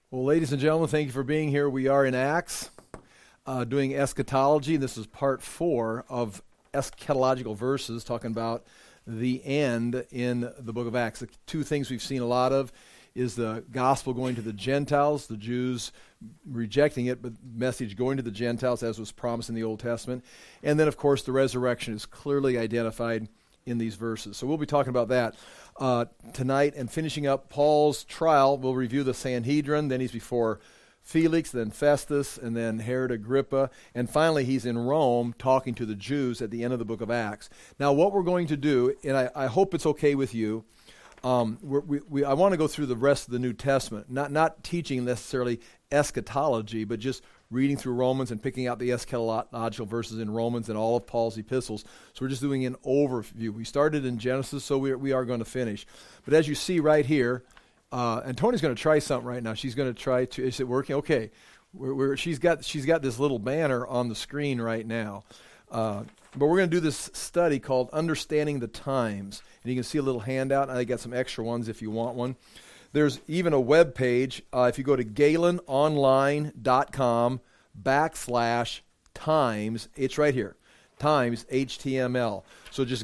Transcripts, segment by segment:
Well, ladies and gentlemen, thank you for being here. We are in Acts, doing eschatology. This is part 4 of eschatological verses, talking about the end in the book of Acts. The two things we've seen a lot of is the gospel going to the Gentiles, the Jews rejecting it, but message going to the Gentiles as was promised in the Old Testament. And then, of course, the resurrection is clearly identified in these verses. So we'll be talking about that tonight, and finishing up Paul's trial. We'll review the Sanhedrin, then he's before Felix, then Festus, and then Herod Agrippa, and finally he's in Rome talking to the Jews at the end of the book of Acts. Now what we're going to do, and I hope it's okay with you, I want to go through the rest of the New Testament, not teaching necessarily eschatology, but just reading through Romans and picking out the eschatological verses in Romans and all of Paul's epistles. So we're just doing an overview. We started in Genesis, so we are going to finish. But as you see right here, and Tony's going to try something right now. She's going to try to, is it working? Okay. She's got this little banner on the screen right now. But we're going to do this study called Understanding the Times. And you can see a little handout. I got some extra ones if you want one. There's even a web page. If you go to galenonline.com/times, it's right here, times, HTML. So just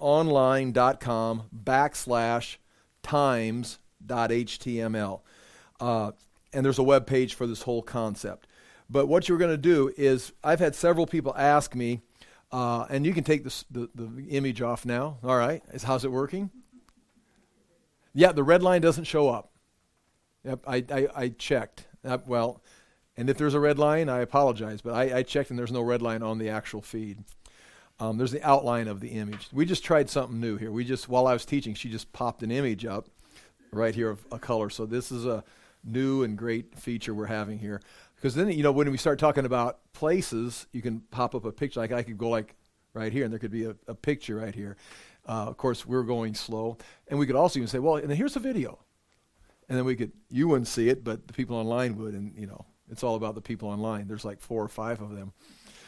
galenonline.com/times.html. And there's a web page for this whole concept. But what you're going to do is, I've had several people ask me, and you can take the image off now. All right. How's it working? Yeah, the red line doesn't show up. Yep, I checked. And if there's a red line, I apologize, but I checked and there's no red line on the actual feed. There's the outline of the image. We just tried something new here. While I was teaching, she just popped an image up right here of a color. So this is a new and great feature we're having here. Because then, when we start talking about places, you can pop up a picture. Like I could go like right here, and there could be a picture right here. Of course, we're going slow. And we could also even say, well, and here's a video. And then you wouldn't see it, but the people online would. And, it's all about the people online. There's like 4 or 5 of them.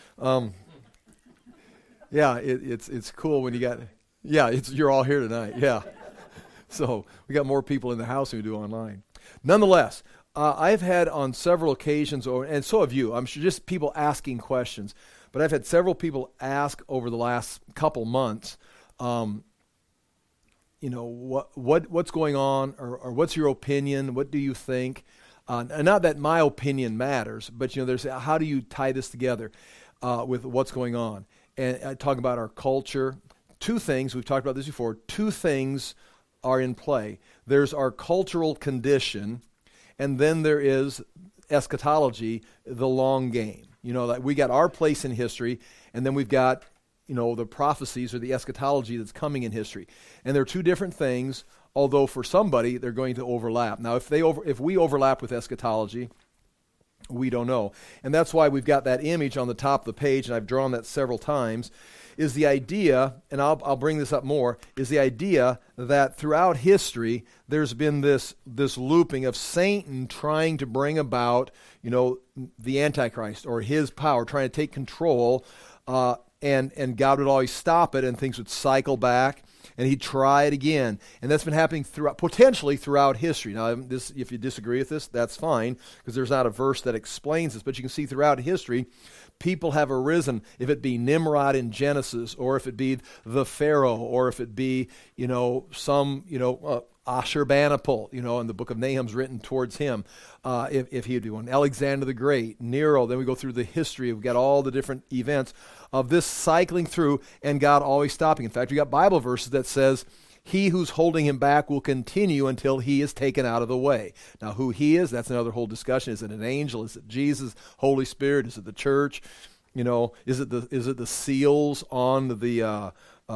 It's cool when you got, you're all here tonight. Yeah. So we got more people in the house than we do online. Nonetheless, I've had on several occasions, and so have you, I'm sure, just people asking questions. But I've had several people ask over the last couple months, what's going on, or what's your opinion? What do you think? And not that my opinion matters, but there's how do you tie this together with what's going on? And I talk about our culture. 2 things, we've talked about this before, 2 things are in play. There's our cultural condition, and then there is eschatology, the long game. That we got our place in history, and then we've got the prophecies or the eschatology that's coming in history. And they're 2 different things, although for somebody they're going to overlap. Now, if we overlap with eschatology, we don't know. And that's why we've got that image on the top of the page, and I've drawn that several times, is the idea, and I'll bring this up more, is the idea that throughout history there's been this looping of Satan trying to bring about, the Antichrist or his power, trying to take control, and God would always stop it, and things would cycle back, and he'd try it again. And that's been happening potentially throughout history. Now, if you disagree with this, that's fine, because there's not a verse that explains this, but you can see throughout history, people have arisen, if it be Nimrod in Genesis, or if it be the Pharaoh, or if it be, Ashurbanipal, and the book of Nahum's written towards him, if he'd be one. Alexander the Great, Nero, then we go through the history. We've got all the different events of this cycling through and God always stopping. In fact, we got Bible verses that says, he who's holding him back will continue until he is taken out of the way. Now, who he is, that's another whole discussion. Is it an angel? Is it Jesus, Holy Spirit? Is it the church? Is it the seals on the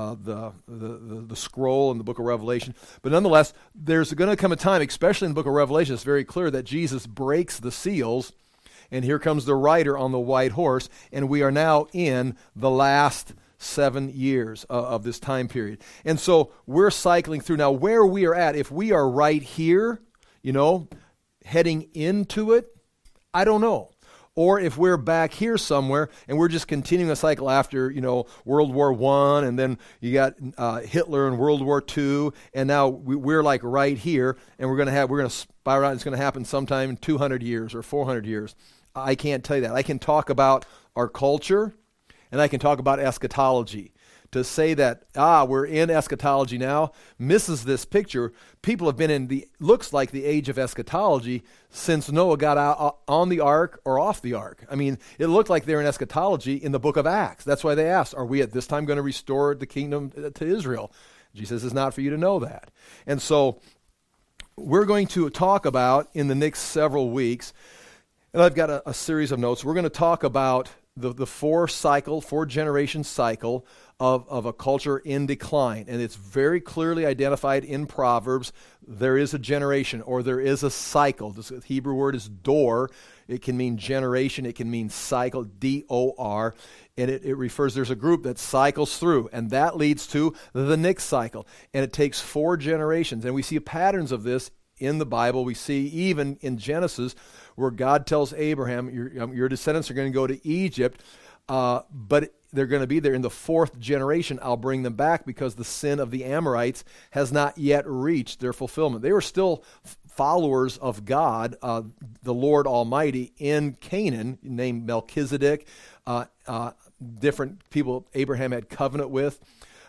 scroll in the book of Revelation? But nonetheless, there's going to come a time, especially in the book of Revelation, it's very clear that Jesus breaks the seals, and here comes the rider on the white horse, and we are now in the last 7 years of this time period. And so we're cycling through. Now, where we are at, if we are right here, heading into it, I don't know. or if we're back here somewhere and we're just continuing a cycle after, World War I, and then you got Hitler in World War II, and now we're like right here, and we're going to spiral out. It's going to happen sometime in 200 years or 400 years. I can't tell you that. I can talk about our culture, and I can talk about eschatology. To say that, we're in eschatology now, misses this picture. People have been in looks like the age of eschatology since Noah got out on the ark or off the ark. I mean, it looked like they're in eschatology in the book of Acts. That's why they asked, are we at this time going to restore the kingdom to Israel? Jesus says, it's not for you to know that. And so we're going to talk about in the next several weeks, and I've got a series of notes. We're going to talk about the four generation cycle of a culture in decline. And it's very clearly identified in Proverbs. There is a generation, or there is a cycle. This Hebrew word is dor. It can mean generation. It can mean cycle, D-O-R. And it refers, there's a group that cycles through, and that leads to the next cycle. And it takes 4 generations. And we see patterns of this in the Bible. We see even in Genesis where God tells Abraham, your descendants are going to go to Egypt, but they're going to be there in the 4th generation. I'll bring them back because the sin of the Amorites has not yet reached their fulfillment. They were still followers of God, the Lord Almighty, in Canaan, named Melchizedek, different people Abraham had covenant with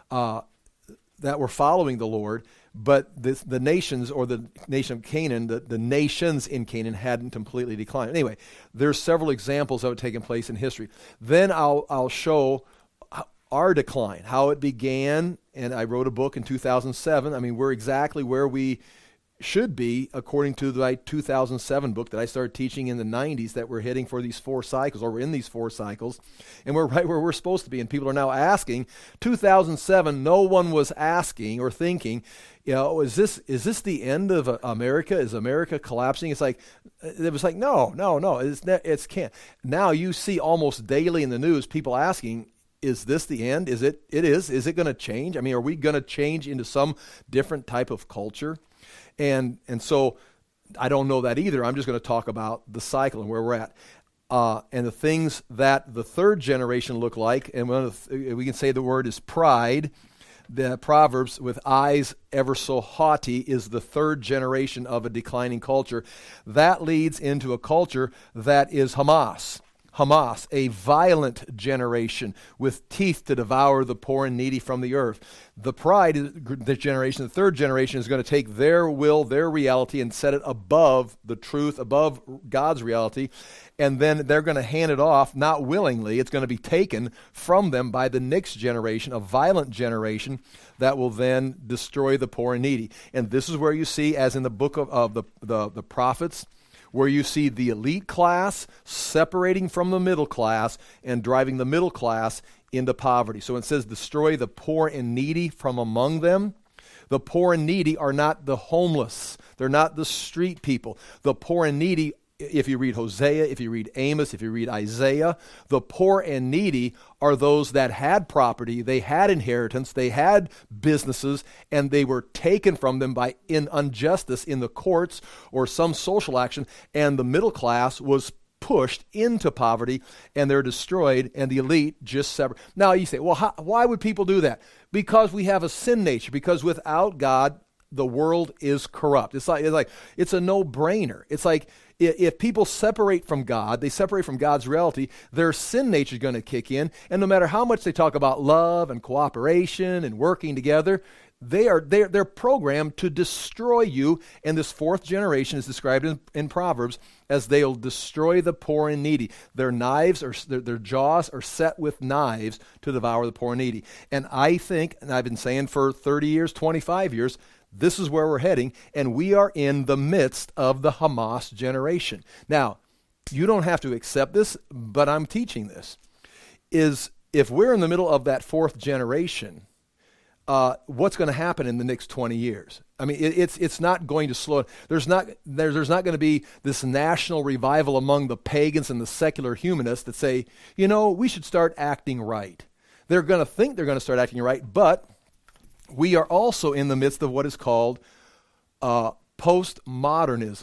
that were following the Lord. But the nations, or the nation of Canaan, the nations in Canaan hadn't completely declined. Anyway, there's several examples of it taking place in history. Then I'll show our decline, how it began, and I wrote a book in 2007. I mean, we're exactly where we should be according to the 2007 book that I started teaching in the 90s, that we're heading for these 4 cycles, or we're in these 4 cycles, and we're right where we're supposed to be. And people are now asking. 2007, no one was asking or thinking, is this the end of America? Is America collapsing? It was like, no, it's can't. Now you see almost daily in the news people asking, is this the end? Is it? It is. Is it going to change? I mean, are we going to change into some different type of culture? And so I don't know that either. I'm just going to talk about the cycle and where we're at. And the things that the 3rd generation look like, and we can say the word is pride. The Proverbs, with eyes ever so haughty, is the 3rd generation of a declining culture. That leads into a culture that is Hamas. Hamas, a violent generation with teeth to devour the poor and needy from the earth. The pride, the 3rd generation, is going to take their will, their reality, and set it above the truth, above God's reality. And then they're going to hand it off, not willingly. It's going to be taken from them by the next generation, a violent generation that will then destroy the poor and needy. And this is where you see, as in the book of the prophets, where you see the elite class separating from the middle class and driving the middle class into poverty. So it says, destroy the poor and needy from among them. The poor and needy are not the homeless. They're not the street people. The poor and needy, if you read Hosea, if you read Amos, if you read Isaiah, the poor and needy are those that had property, they had inheritance, they had businesses, and they were taken from them by injustice in the courts or some social action, and the middle class was pushed into poverty, and they're destroyed, and the elite just separate. Now you say, well, why would people do that? Because we have a sin nature, because without God, the world is corrupt. It's like it's a no-brainer. It's like, if people separate from God, they separate from God's reality, their sin nature is going to kick in. And no matter how much they talk about love and cooperation and working together, they're programmed to destroy you. And this 4th generation is described in Proverbs as they'll destroy the poor and needy. Their jaws are set with knives to devour the poor and needy. And I think, and I've been saying for 30 years, 25 years, this is where we're heading, and we are in the midst of the Hamas generation. Now, you don't have to accept this, but I'm teaching this. If we're in the middle of that 4th generation, what's going to happen in the next 20 years? I mean, it's not going to slow. There's not going to be this national revival among the pagans and the secular humanists that say, we should start acting right. They're going to think they're going to start acting right, but we are also in the midst of what is called postmodernism.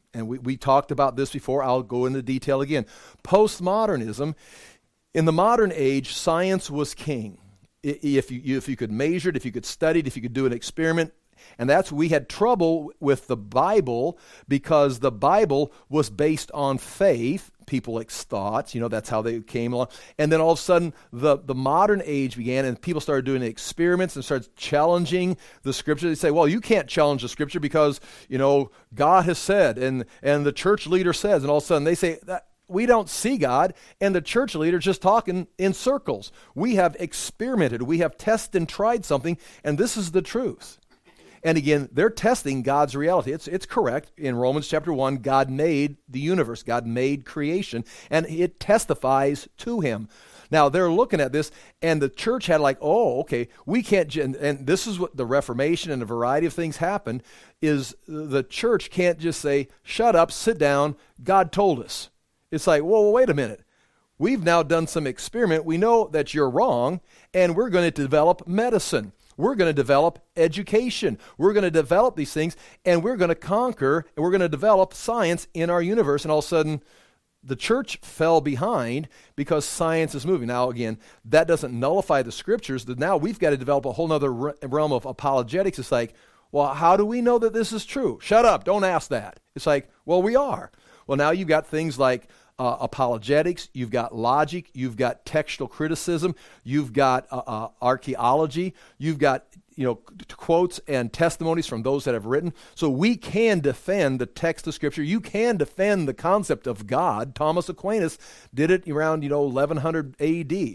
And we talked about this before. I'll go into detail again. Postmodernism, in the modern age, science was king. If you could measure it, if you could study it, if you could do an experiment. And we had trouble with the Bible because the Bible was based on faith. People thought, that's how they came along. And then all of a sudden, the modern age began, and people started doing experiments and started challenging the Scripture. They say, well, you can't challenge the Scripture because, God has said, and the church leader says, and all of a sudden they say, that we don't see God, and the church leader just talking in circles. We have experimented. We have tested and tried something, and this is the truth. And again, they're testing God's reality. It's correct. In Romans chapter 1, God made the universe. God made creation, and it testifies to him. Now, they're looking at this, and the church had okay, we can't, and this is what the Reformation and a variety of things happened, is the church can't just say, shut up, sit down, God told us. It's like, well, wait a minute. We've now done some experiment. We know that you're wrong, and we're going to develop medicine. We're going to develop education. We're going to develop these things, and we're going to conquer, and we're going to develop science in our universe. And all of a sudden, the church fell behind because science is moving. Now, again, that doesn't nullify the Scriptures. Now we've got to develop a whole other realm of apologetics. It's like, well, how do we know that this is true? Shut up. Don't ask that. It's like, well, we are. Well, now you've got things like apologetics, you've got logic, you've got textual criticism, you've got archaeology, you've got quotes and testimonies from those that have written. So we can defend the text of Scripture. You can defend the concept of God. Thomas Aquinas did it around 1100 A.D.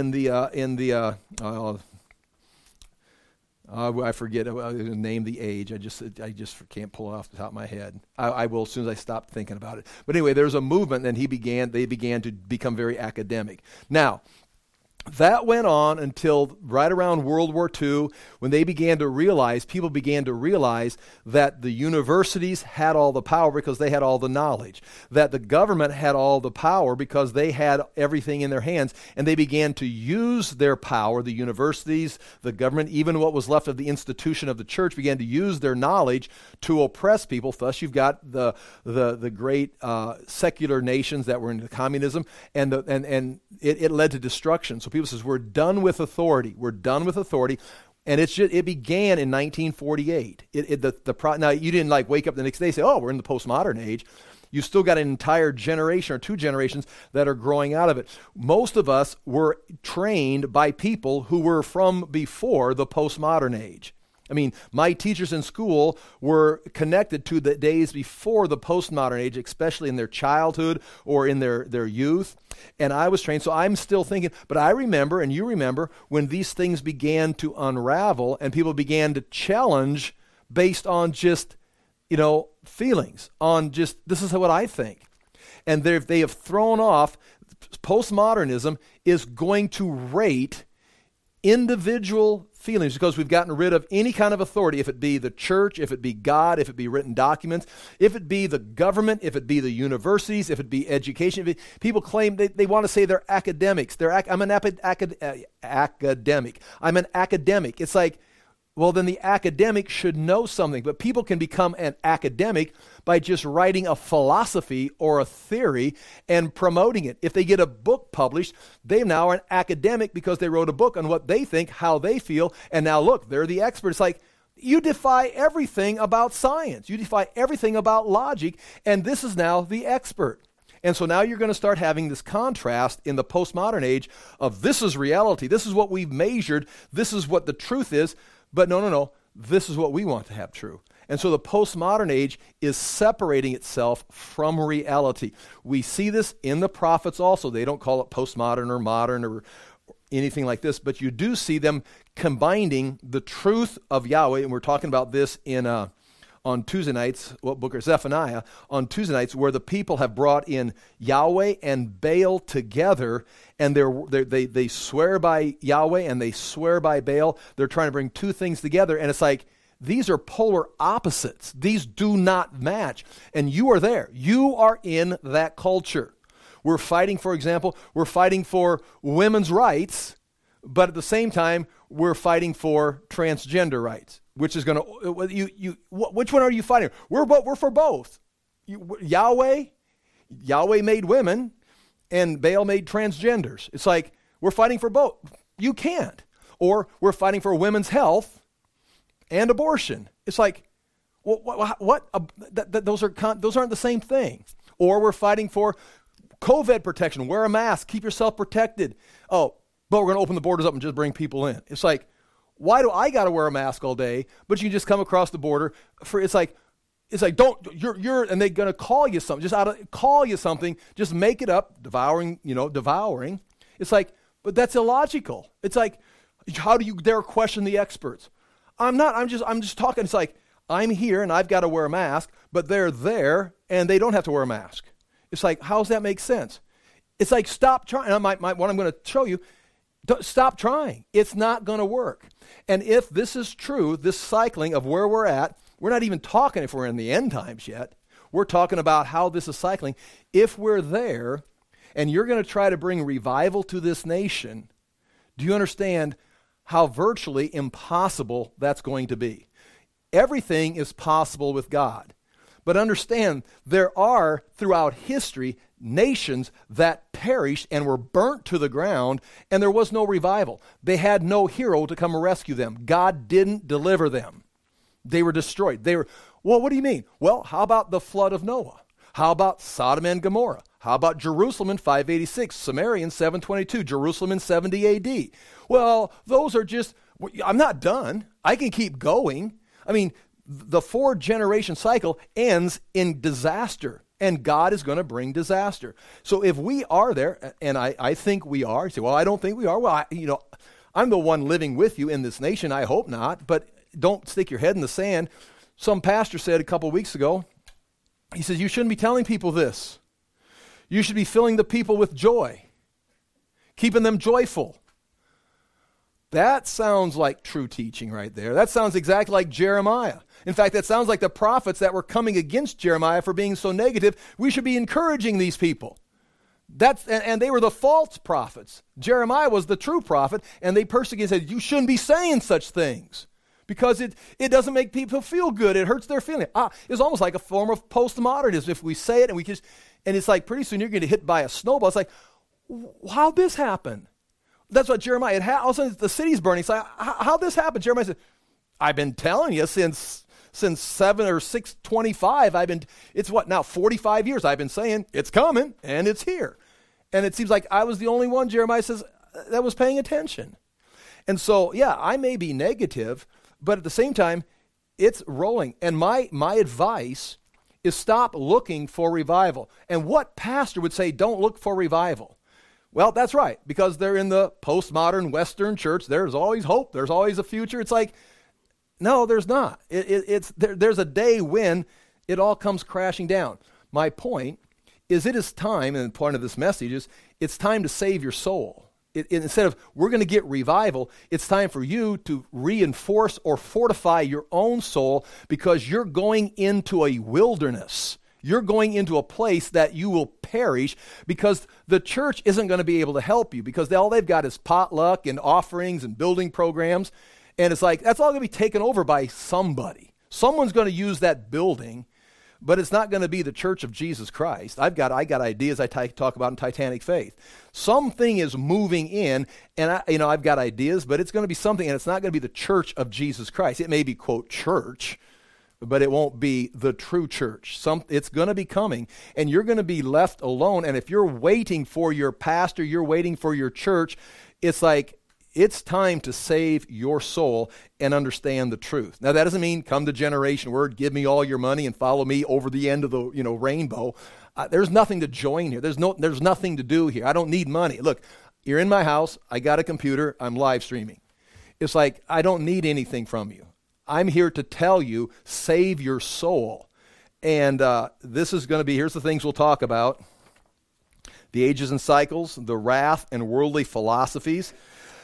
I forget name the age. I just can't pull it off the top of my head. I will as soon as I stop thinking about it. But anyway, there's a movement, and they began to become very academic. Now, that went on until right around World War II, when people began to realize that the universities had all the power because they had all the knowledge, that the government had all the power because they had everything in their hands, and they began to use their power, the universities, the government, even what was left of the institution of the church, began to use their knowledge to oppress people. Thus, you've got the great secular nations that were into communism, and it led to destruction. So people says, we're done with authority. We're done with authority. And it began in 1948. Now, you didn't wake up the next day and say, oh, we're in the postmodern age. You still got an entire generation or two generations that are growing out of it. Most of us were trained by people who were from before the postmodern age. I mean, my teachers in school were connected to the days before the postmodern age, especially in their childhood or in their youth. And I was trained, so I'm still thinking, but I remember, and you remember, when these things began to unravel and people began to challenge based on just, feelings, on just, this is what I think. And they have thrown off, postmodernism is going to rate individual feelings because we've gotten rid of any kind of authority, if it be the church, if it be God, if it be written documents, if it be the government, if it be the universities, if it be education. People claim they want to say they're academics. I'm an academic. I'm an academic. It's like, well, then the academic should know something. But people can become an academic by just writing a philosophy or a theory and promoting it. If they get a book published, they now are an academic because they wrote a book on what they think, how they feel, and now look, they're the experts. It's like, you defy everything about science. You defy everything about logic, and this is now the expert. And so now you're going to start having this contrast in the postmodern age of this is reality, this is what we've measured, this is what the truth is. But no, this is what we want to have true. And so the postmodern age is separating itself from reality. We see this in the prophets also. They don't call it postmodern or modern or anything like this, but you do see them combining the truth of Yahweh, and we're talking about this on Tuesday nights, what book? Zephaniah, on Tuesday nights, where the people have brought in Yahweh and Baal together, and they swear by Yahweh and they swear by Baal. They're trying to bring two things together, and it's like, these are polar opposites. These do not match. And you are there. You are in that culture. We're fighting, for example, for women's rights, but at the same time, we're fighting for transgender rights. Which is going to, which one are you fighting? We're for both. Yahweh made women, and Baal made transgenders. It's like, we're fighting for both. You can't. Or we're fighting for women's health and abortion. It's like, what? Those aren't the same thing. Or we're fighting for COVID protection. Wear a mask. Keep yourself protected. Oh, but we're going to open the borders up and just bring people in. It's like, why do I got to wear a mask all day, but you just come across the border for? It's like don't you're and they're going to call you something. Just make it up. Devouring. It's like, but that's illogical. It's like, how do you dare question the experts? I'm just talking. It's like, I'm here and I've got to wear a mask, but they're there and they don't have to wear a mask. It's like, how does that make sense? It's like, stop trying. What I'm going to show you, stop trying. It's not going to work. And if this is true, this cycling of where we're at, we're not even talking if we're in the end times yet. We're talking about how this is cycling. If we're there and you're going to try to bring revival to this nation, do you understand how virtually impossible that's going to be? Everything is possible with God. But understand, there are, throughout history, nations that perished and were burnt to the ground, and there was no revival. They had no hero to come and rescue them. God didn't deliver them. They were destroyed. Well, what do you mean? Well, how about the flood of Noah? How about Sodom and Gomorrah? How about Jerusalem in 586, Samaria in 722, Jerusalem in 70 AD? Well, those are just, I'm not done. I can keep going. I mean, the 4-generation cycle ends in disaster, and God is going to bring disaster. So if we are there, and I think we are, you say, well, I don't think we are. Well, I'm the one living with you in this nation. I hope not, but don't stick your head in the sand. Some pastor said a couple weeks ago, he says, you shouldn't be telling people this. You should be filling the people with joy, keeping them joyful. That sounds like true teaching right there. That sounds exactly like Jeremiah. In fact, that sounds like the prophets that were coming against Jeremiah for being so negative. We should be encouraging these people. And they were the false prophets. Jeremiah was the true prophet, and they persecuted and said, you shouldn't be saying such things because it doesn't make people feel good. It hurts their feelings. It's almost like a form of postmodernism. If we say it and it's like pretty soon you're going to get hit by a snowball. It's like, how'd this happen? That's what Jeremiah had. All of a sudden the city's burning. It's like, how'd this happen? Jeremiah said, I've been telling you since 7 or 625, it's what now, 45 years I've been saying, it's coming, and it's here. And it seems like I was the only one, Jeremiah says, that was paying attention. And so, yeah, I may be negative, but at the same time, it's rolling. And my advice is stop looking for revival. And what pastor would say, don't look for revival? Well, that's right, because they're in the postmodern Western church. There's always hope. There's always a future. It's like, no, there's not. There's a day when it all comes crashing down. My point is it is time, and the point of this message is it's time to save your soul. Instead of we're going to get revival, it's time for you to reinforce or fortify your own soul because you're going into a wilderness. You're going into a place that you will perish because the church isn't going to be able to help you because all they've got is potluck and offerings and building programs. And it's like, that's all going to be taken over by somebody. Someone's going to use that building, but it's not going to be the Church of Jesus Christ. I got ideas I talk about in Titanic Faith. Something is moving in, and I've got ideas, but it's going to be something, and it's not going to be the Church of Jesus Christ. It may be, quote, church, but it won't be the true church. It's going to be coming, and you're going to be left alone. And if you're waiting for your pastor, you're waiting for your church, it's like, it's time to save your soul and understand the truth. Now, that doesn't mean come to Generation Word, give me all your money and follow me over the end of the rainbow. There's nothing to join here. There's nothing to do here. I don't need money. Look, you're in my house. I got a computer. I'm live streaming. It's like I don't need anything from you. I'm here to tell you, save your soul. And this is going to be, here's the things we'll talk about. The ages and cycles, the wrath and worldly philosophies.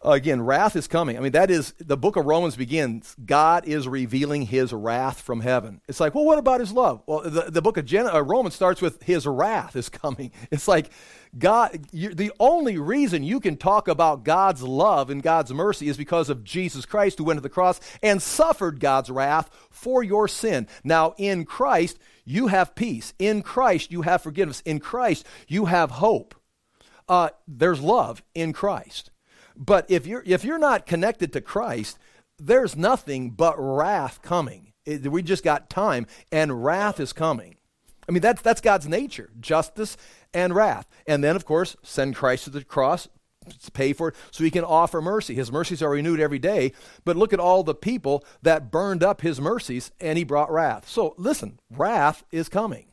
Again, wrath is coming. I mean, that is, the book of Romans begins, God is revealing his wrath from heaven. It's like, well, what about his love? Well, the book of Romans starts with his wrath is coming. It's like, God, the only reason you can talk about God's love and God's mercy is because of Jesus Christ, who went to the cross and suffered God's wrath for your sin. Now, in Christ, you have peace. In Christ, you have forgiveness. In Christ, you have hope. There's love in Christ. But if you're not connected to Christ, there's nothing but wrath coming. We just got time, and wrath is coming. I mean, that's God's nature, justice and wrath. And then, of course, send Christ to the cross, pay for it, so he can offer mercy. His mercies are renewed every day, but look at all the people that burned up his mercies, and he brought wrath. So listen, wrath is coming.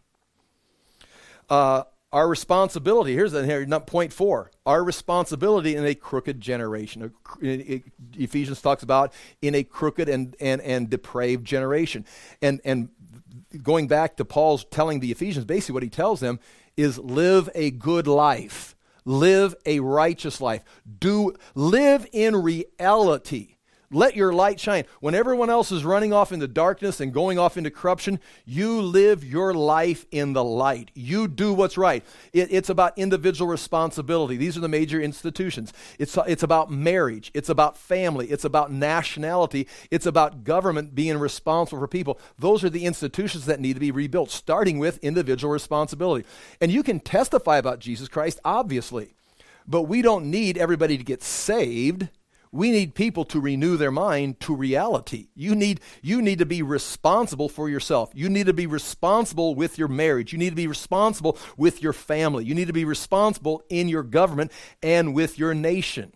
Our responsibility, here's point 4, our responsibility in a crooked generation. Ephesians talks about in a crooked and depraved generation. And going back to Paul's telling the Ephesians, basically what he tells them is live a good life. Live a righteous life. Live in reality. Let your light shine. When everyone else is running off into darkness and going off into corruption, you live your life in the light. You do what's right. It's about individual responsibility. These are the major institutions. It's about marriage. It's about family. It's about nationality. It's about government being responsible for people. Those are the institutions that need to be rebuilt, starting with individual responsibility. And you can testify about Jesus Christ, obviously, but we don't need everybody to get saved. We need people to renew their mind to reality. You need to be responsible for yourself. You need to be responsible with your marriage. You need to be responsible with your family. You need to be responsible in your government and with your nation.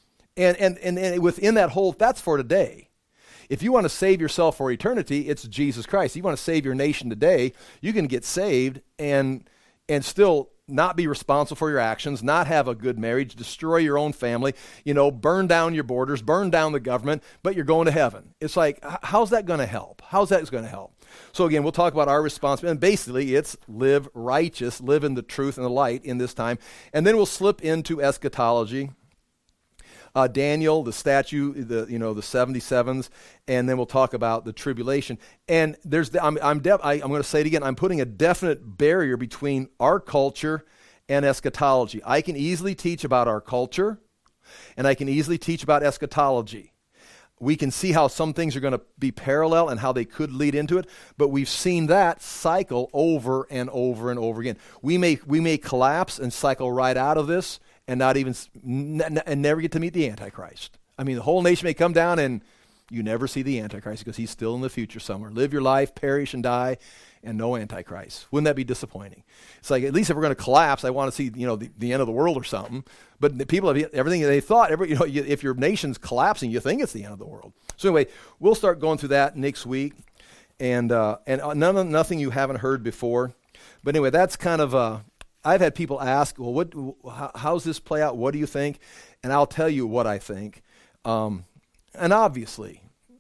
And within that whole, that's for today. If you want to save yourself for eternity, it's Jesus Christ. If you want to save your nation today, you can get saved and still not be responsible for your actions, not have a good marriage, destroy your own family, burn down your borders, burn down the government, but you're going to heaven. It's like, how's that going to help? How's that going to help? So again, we'll talk about our responsibility, and basically it's live righteous, live in the truth and the light in this time, and then we'll slip into eschatology. Daniel, the statue, the 77s, and then we'll talk about the tribulation. And I'm going to say it again. I'm putting a definite barrier between our culture and eschatology. I can easily teach about our culture, and I can easily teach about eschatology. We can see how some things are going to be parallel and how they could lead into it, but we've seen that cycle over and over and over again. We may collapse and cycle right out of this, and and never get to meet the Antichrist. I mean, the whole nation may come down and you never see the Antichrist because he's still in the future somewhere. Live your life, perish and die, and no Antichrist. Wouldn't that be disappointing? It's like, at least if we're going to collapse, I want to see, the end of the world or something. But the people have everything they thought, if your nation's collapsing, you think it's the end of the world. So anyway, we'll start going through that next week, and nothing you haven't heard before. But anyway, that's kind of I've had people ask, well, how's this play out? What do you think? And I'll tell you what I think. And obviously,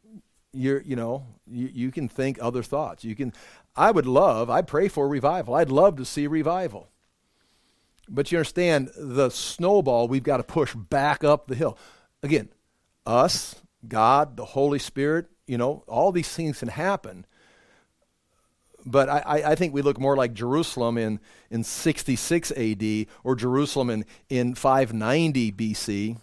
you can think other thoughts. I'd pray for revival. I'd love to see revival. But you understand, the snowball we've got to push back up the hill. Again, us, God, the Holy Spirit, all these things can happen. But I think we look more like Jerusalem in 66 AD or Jerusalem in 590 BC,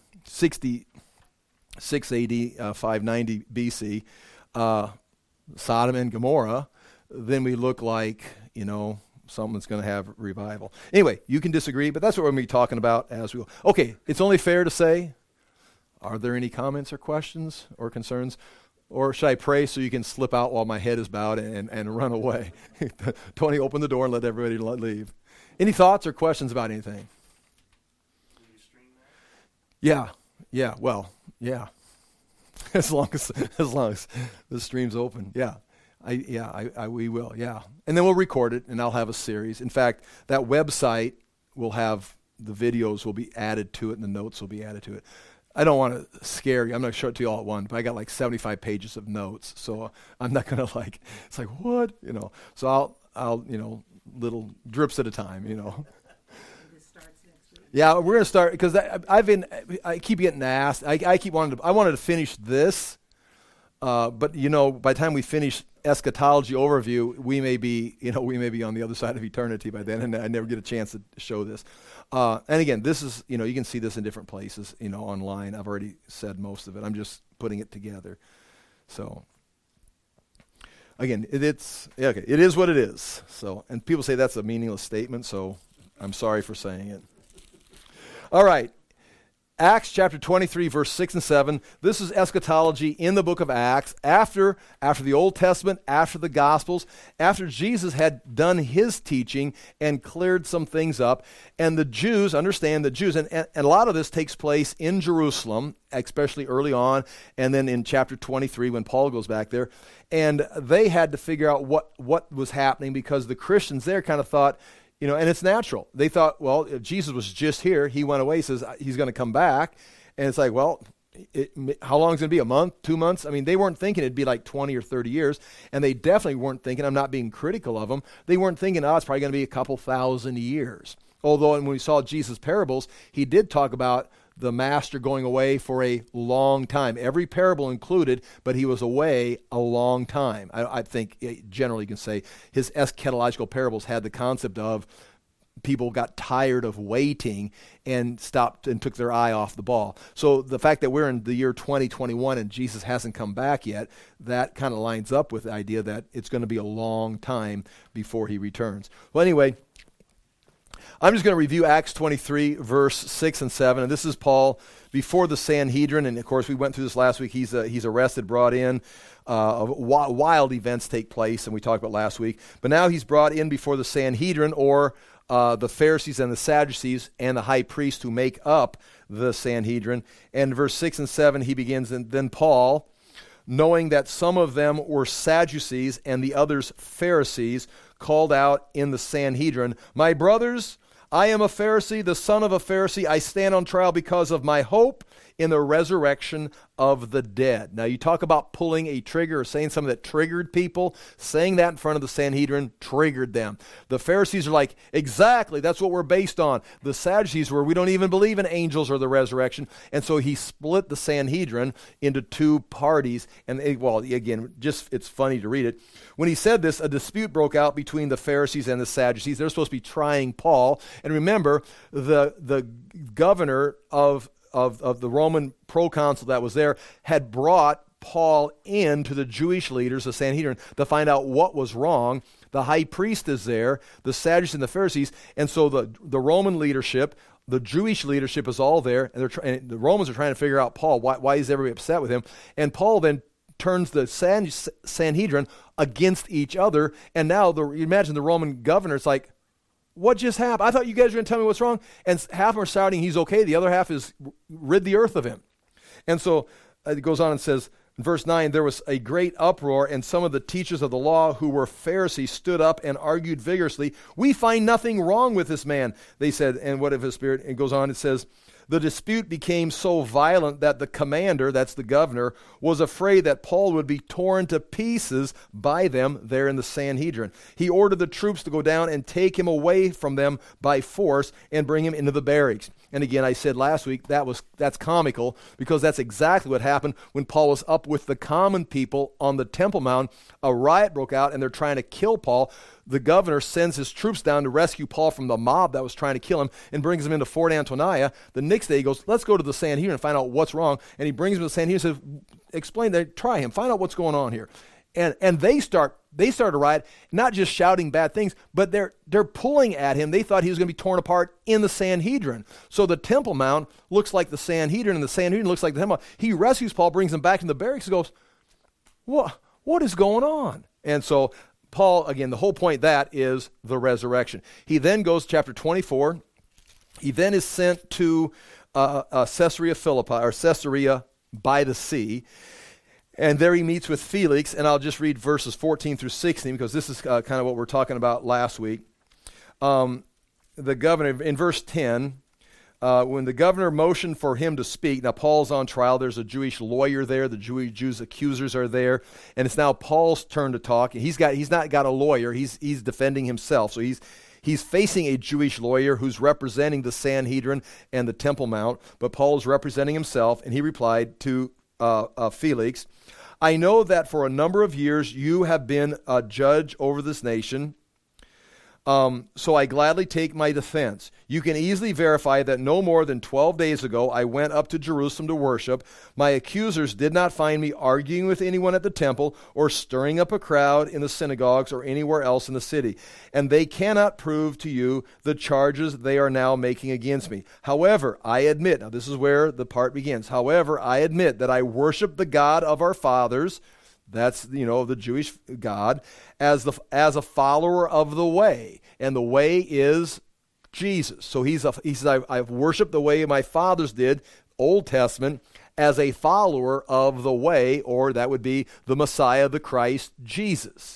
66 AD, 590 BC, Sodom and Gomorrah, then we look like, something that's going to have revival. Anyway, you can disagree, but that's what we're going to be talking about as we go. Okay, it's only fair to say, are there any comments or questions or concerns? Or should I pray so you can slip out while my head is bowed and run away? Tony, open the door and let everybody leave. Any thoughts or questions about anything? Will you stream that? Yeah. Well, yeah. As long as the stream's open, yeah. We will, yeah. And then we'll record it, and I'll have a series. In fact, that website will have the videos will be added to it, and the notes will be added to it. I don't want to scare you. I'm not going to show it to you all at once, but I got like 75 pages of notes, so I'm not going to it's like, what? So I'll little drips at a time, This starts next week. Yeah, we're going to start, because I keep getting asked, I wanted to finish this, but by the time we finish eschatology overview, we may be on the other side of eternity by then, and I never get a chance to show this. And again, this is, you can see this in different places, online. I've already said most of it. I'm just putting it together. So, again, it is what it is. So, and people say that's a meaningless statement, so I'm sorry for saying it. All right. Acts chapter 23, verse 6 and 7. This is eschatology in the book of Acts, after the Old Testament, after the Gospels, after Jesus had done his teaching and cleared some things up. And the Jews, and a lot of this takes place in Jerusalem, especially early on, and then in chapter 23 when Paul goes back there. And they had to figure out what was happening, because the Christians there kind of thought, and it's natural. They thought, well, if Jesus was just here, he went away, he says he's going to come back. And it's like, well, how long is it going to be? A month, 2 months? I mean, they weren't thinking it'd be like 20 or 30 years. And they definitely weren't thinking, I'm not being critical of them, they weren't thinking, it's probably going to be a couple thousand years. Although, and when we saw Jesus' parables, he did talk about the master going away for a long time. Every parable included, but he was away a long time. I think generally you can say his eschatological parables had the concept of people got tired of waiting and stopped and took their eye off the ball. So the fact that we're in the year 2021 and Jesus hasn't come back yet, that kind of lines up with the idea that it's going to be a long time before he returns. Well, anyway, I'm just going to review Acts 23, verse 6 and 7. And this is Paul before the Sanhedrin. And, of course, we went through this last week. He's arrested, brought in. Wild events take place, and we talked about last week. But now he's brought in before the Sanhedrin, or the Pharisees and the Sadducees and the high priest who make up the Sanhedrin. And verse 6 and 7, he begins, and then Paul, knowing that some of them were Sadducees and the others Pharisees, called out in the Sanhedrin, "My brothers, I am a Pharisee, the son of a Pharisee. I stand on trial because of my hope in the resurrection of the dead." Now, you talk about pulling a trigger or saying something that triggered people. Saying that in front of the Sanhedrin triggered them. The Pharisees are like, exactly, that's what we're based on. The Sadducees were, we don't even believe in angels or the resurrection. And so he split the Sanhedrin into two parties. And, again, it's funny to read it. When he said this, a dispute broke out between the Pharisees and the Sadducees. They're supposed to be trying Paul. And remember, the governor of the Roman proconsul that was there had brought Paul into the Jewish leaders, the Sanhedrin, to find out what was wrong. The high priest is there, the Sadducees and the Pharisees, and so the Roman leadership, the Jewish leadership is all there, and the Romans are trying to figure out Paul, why is everybody upset with him? And Paul then turns the Sanhedrin against each other, and now you imagine the Roman governor, it's like, what just happened? I thought you guys were going to tell me what's wrong. And half of them are shouting he's okay. The other half is rid the earth of him. And so it goes on and says, in verse 9, there was a great uproar, and some of the teachers of the law who were Pharisees stood up and argued vigorously. "We find nothing wrong with this man," they said. And what of his spirit? It goes on, it says, the dispute became so violent that the commander, that's the governor, was afraid that Paul would be torn to pieces by them there in the Sanhedrin. He ordered the troops to go down and take him away from them by force and bring him into the barracks. And again, I said last week that's comical, because that's exactly what happened when Paul was up with the common people on the Temple Mount. A riot broke out and they're trying to kill Paul. The governor sends his troops down to rescue Paul from the mob that was trying to kill him and brings him into Fort Antonia. The next day he goes, let's go to the Sanhedrin and find out what's wrong. And he brings him to the Sanhedrin and says, explain that, try him, find out what's going on here. And they start a riot, not just shouting bad things, but they're pulling at him. They thought he was going to be torn apart in the Sanhedrin. So the Temple Mount looks like the Sanhedrin, and the Sanhedrin looks like the Temple Mount. He rescues Paul, brings him back in the barracks, and goes, what is going on? And so Paul, again, the whole point that is the resurrection. He then goes, chapter 24, he then is sent to Caesarea Philippi, or Caesarea by the sea. And there he meets with Felix, and I'll just read verses 14 through 16, because this is kind of what we're talking about last week. The governor, in verse 10, when the governor motioned for him to speak, now Paul's on trial, there's a Jewish lawyer there, the Jews accusers are there, and it's now Paul's turn to talk. He's not got a lawyer, he's defending himself, so He's facing a Jewish lawyer who's representing the Sanhedrin and the Temple Mount, but Paul is representing himself, and he replied to Felix, I know that for a number of years you have been a judge over this nation, so I gladly take my defense. You can easily verify that no more than 12 days ago I went up to Jerusalem to worship. My accusers did not find me arguing with anyone at the temple or stirring up a crowd in the synagogues or anywhere else in the city. And they cannot prove to you the charges they are now making against me. However, I admit, now this is where the part begins. However, I admit that I worship the God of our fathers, that's, the Jewish God, as a follower of the way. And the way is Jesus. So he says, I've worshiped the way my fathers did, Old Testament, as a follower of the way, or that would be the Messiah, the Christ, Jesus.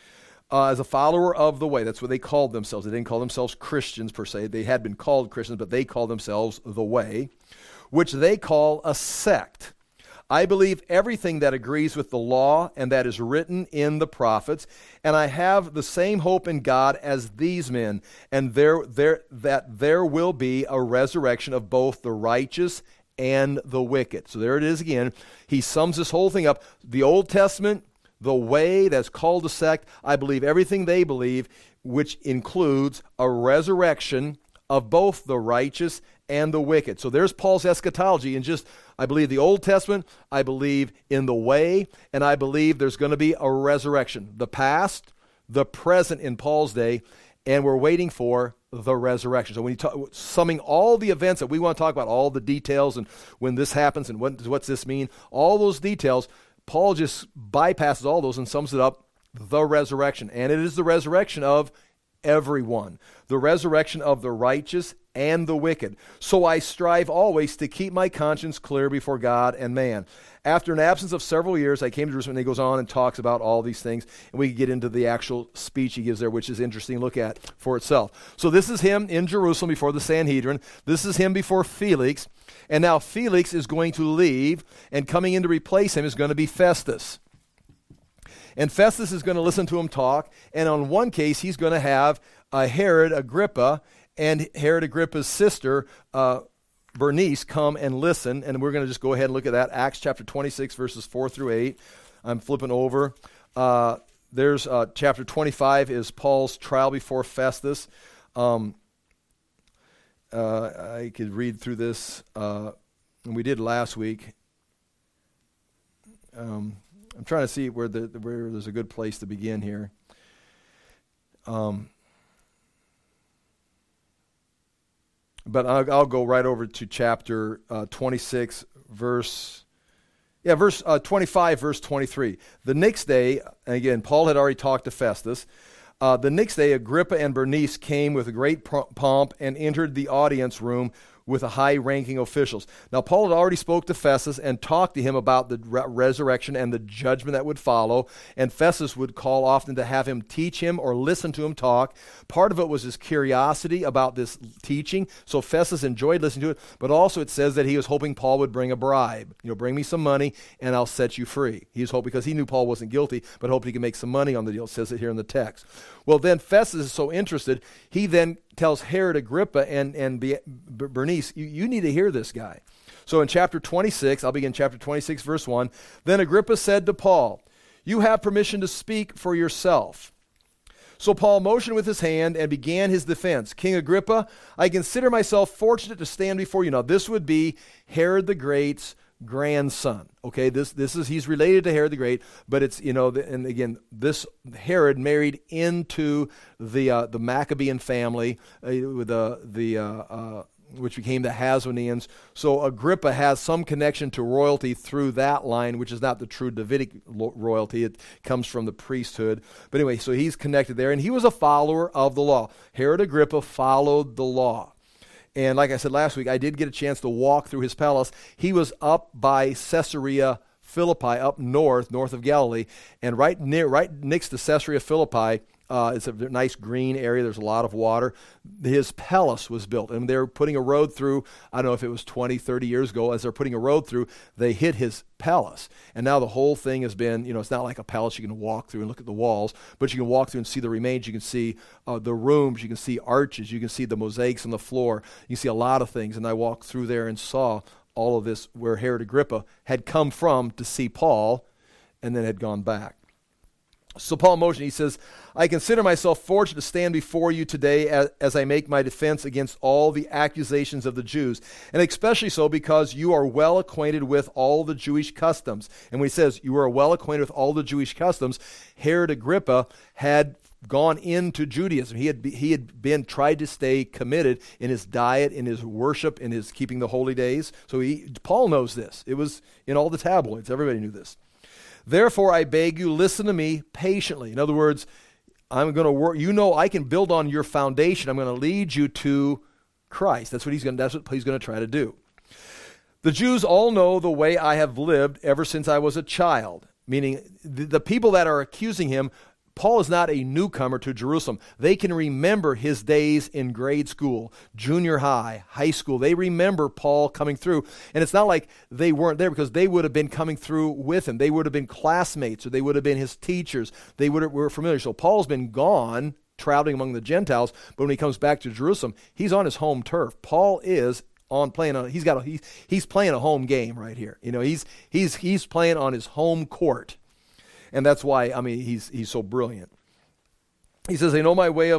As a follower of the way. That's what they called themselves. They didn't call themselves Christians per se. They had been called Christians, but they called themselves the way, which they call a sect. I believe everything that agrees with the law and that is written in the prophets, and I have the same hope in God as these men, and that there will be a resurrection of both the righteous and the wicked. So there it is again. He sums this whole thing up. The Old Testament, the way that's called a sect, I believe everything they believe, which includes a resurrection of both the righteous and the wicked. So there's Paul's eschatology in just, I believe the Old Testament, I believe in the way, and I believe there's going to be a resurrection. The past, the present in Paul's day, and we're waiting for the resurrection. So when you talk, summing all the events that we want to talk about, all the details and when this happens and what's this mean, all those details, Paul just bypasses all those and sums it up, the resurrection. And it is the resurrection of everyone, the resurrection of the righteous and the wicked. So I strive always to keep my conscience clear before God and man. After an absence of several years, I came to Jerusalem, and he goes on and talks about all these things, and we can get into the actual speech he gives there, which is interesting to look at for itself. So this is him in Jerusalem before the Sanhedrin. This is him before Felix, and now Felix is going to leave, and coming in to replace him is going to be Festus. And Festus is going to listen to him talk, and on one case, he's going to have Herod Agrippa and Herod Agrippa's sister, Bernice, come and listen, and we're going to just go ahead and look at that. Acts chapter 26, verses 4 through 8. I'm flipping over. There's chapter 25 is Paul's trial before Festus. I could read through this, and we did last week. I'm trying to see where there's a good place to begin here. But I'll go right over to chapter 26, verse 25, verse 23. The next day, and again, Paul had already talked to Festus. The next day, Agrippa and Bernice came with great pomp and entered the audience room with the high-ranking officials. Now, Paul had already spoke to Festus and talked to him about the resurrection and the judgment that would follow, and Festus would call often to have him teach him or listen to him talk. Part of it was his curiosity about this teaching, so Festus enjoyed listening to it, but also it says that he was hoping Paul would bring a bribe. Bring me some money, and I'll set you free. He was hoping, because he knew Paul wasn't guilty, but hoped he could make some money on the deal. It says it here in the text. Well, then Festus is so interested, he then tells Herod Agrippa and Bernice, you need to hear this guy. So in chapter 26, I'll begin chapter 26, verse 1. Then Agrippa said to Paul, you have permission to speak for yourself. So Paul motioned with his hand and began his defense. King Agrippa, I consider myself fortunate to stand before you. Now this would be Herod the Great's grandson. Okay, he's related to Herod the Great, but it's, and again, this Herod married into the Maccabean family, with which became the Hasmoneans. So Agrippa has some connection to royalty through that line, which is not the true Davidic royalty. It comes from the priesthood. But anyway, so he's connected there, and he was a follower of the law. Herod Agrippa followed the law. And like I said last week, I did get a chance to walk through his palace. He was up by Caesarea Philippi, up north of Galilee. And right next to Caesarea Philippi, It's a nice green area. There's a lot of water. His palace was built, and they're putting a road through. I don't know if it was 20, 30 years ago. As they're putting a road through, they hit his palace. And now the whole thing has been, it's not like a palace you can walk through and look at the walls, but you can walk through and see the remains. You can see the rooms. You can see arches. You can see the mosaics on the floor. You see a lot of things. And I walked through there and saw all of this where Herod Agrippa had come from to see Paul and then had gone back. So Paul motion, he says, I consider myself fortunate to stand before you today as I make my defense against all the accusations of the Jews, and especially so because you are well acquainted with all the Jewish customs. And when he says you are well acquainted with all the Jewish customs, Herod Agrippa had gone into Judaism. He had been tried to stay committed in his diet, in his worship, in his keeping the holy days. So Paul knows this. It was in all the tabloids. Everybody knew this. Therefore, I beg you, listen to me patiently. In other words, I'm going to work. I can build on your foundation. I'm going to lead you to Christ. That's what he's going to try to do. The Jews all know the way I have lived ever since I was a child, meaning the people that are accusing him. Paul is not a newcomer to Jerusalem. They can remember his days in grade school, junior high, high school. They remember Paul coming through. And it's not like they weren't there, because they would have been coming through with him. They would have been classmates, or they would have been his teachers. They were familiar. So Paul's been gone, traveling among the Gentiles, but when he comes back to Jerusalem, he's on his home turf. Paul is he's playing a home game right here. He's playing on his home court. And that's why, he's so brilliant. He says, they've known my way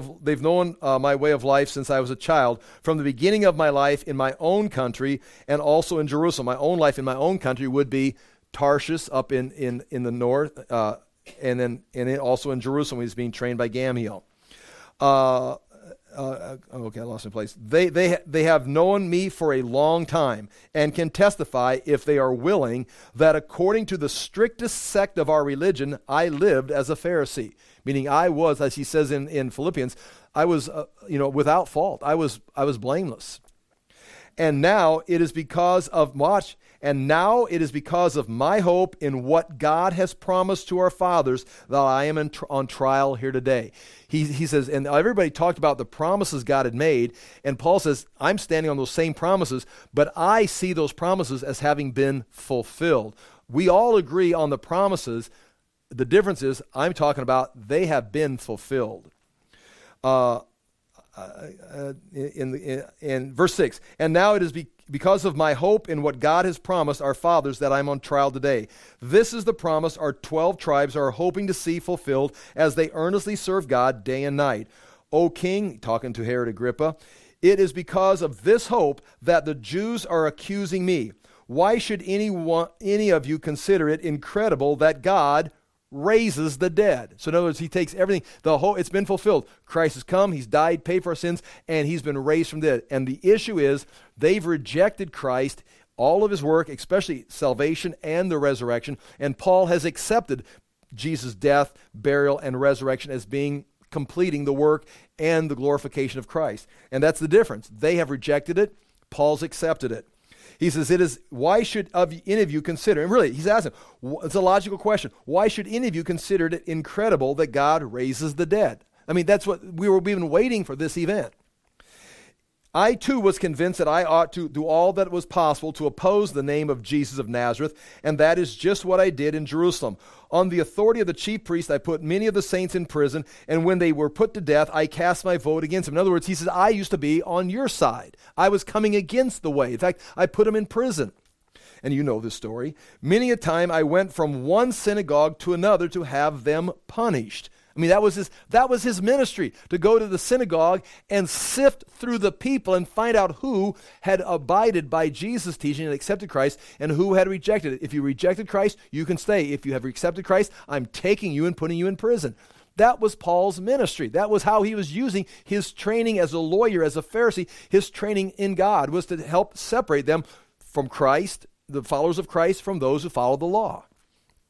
of life since I was a child, from the beginning of my life in my own country and also in Jerusalem. My own life in my own country would be Tarshish up in the north, and then also in Jerusalem. He's being trained by Gamaliel. Okay, I lost my place. They have known me for a long time and can testify, if they are willing, that according to the strictest sect of our religion, I lived as a Pharisee. Meaning I was, as he says in Philippians, I was, without fault. I was blameless. And now it is because of my hope in what God has promised to our fathers that I am on trial here today. He says, and everybody talked about the promises God had made, and Paul says, I'm standing on those same promises, but I see those promises as having been fulfilled. We all agree on the promises. The difference is, I'm talking about they have been fulfilled. In verse 6, and now it is because of my hope in what God has promised our fathers that I'm on trial today. This is the promise our 12 tribes are hoping to see fulfilled as they earnestly serve God day and night. O King, talking to Herod Agrippa, it is because of this hope that the Jews are accusing me. Why should any of you consider it incredible that God raises the dead? So in other words, he takes everything, it's been fulfilled. Christ has come, he's died, paid for our sins, and he's been raised from the dead. And the issue is, they've rejected Christ, all of his work, especially salvation and the resurrection, and Paul has accepted Jesus' death, burial, and resurrection as being completing the work and the glorification of Christ. And that's the difference. They have rejected it, Paul's accepted it. He says, why should any of you consider, and really, he's asking, it's a logical question, why should any of you consider it incredible that God raises the dead? That's what we've been waiting for, this event. I too was convinced that I ought to do all that was possible to oppose the name of Jesus of Nazareth, and that is just what I did in Jerusalem. On the authority of the chief priest, I put many of the saints in prison, and when they were put to death, I cast my vote against them. In other words, he says, I used to be on your side. I was coming against the way. In fact, I put them in prison. And you know this story. Many a time I went from one synagogue to another to have them punished. That was his ministry, to go to the synagogue and sift through the people and find out who had abided by Jesus' teaching and accepted Christ and who had rejected it. If you rejected Christ, you can stay. If you have accepted Christ, I'm taking you and putting you in prison. That was Paul's ministry. That was how he was using his training as a lawyer, as a Pharisee. His training in God was to help separate them from Christ, the followers of Christ, from those who follow the law.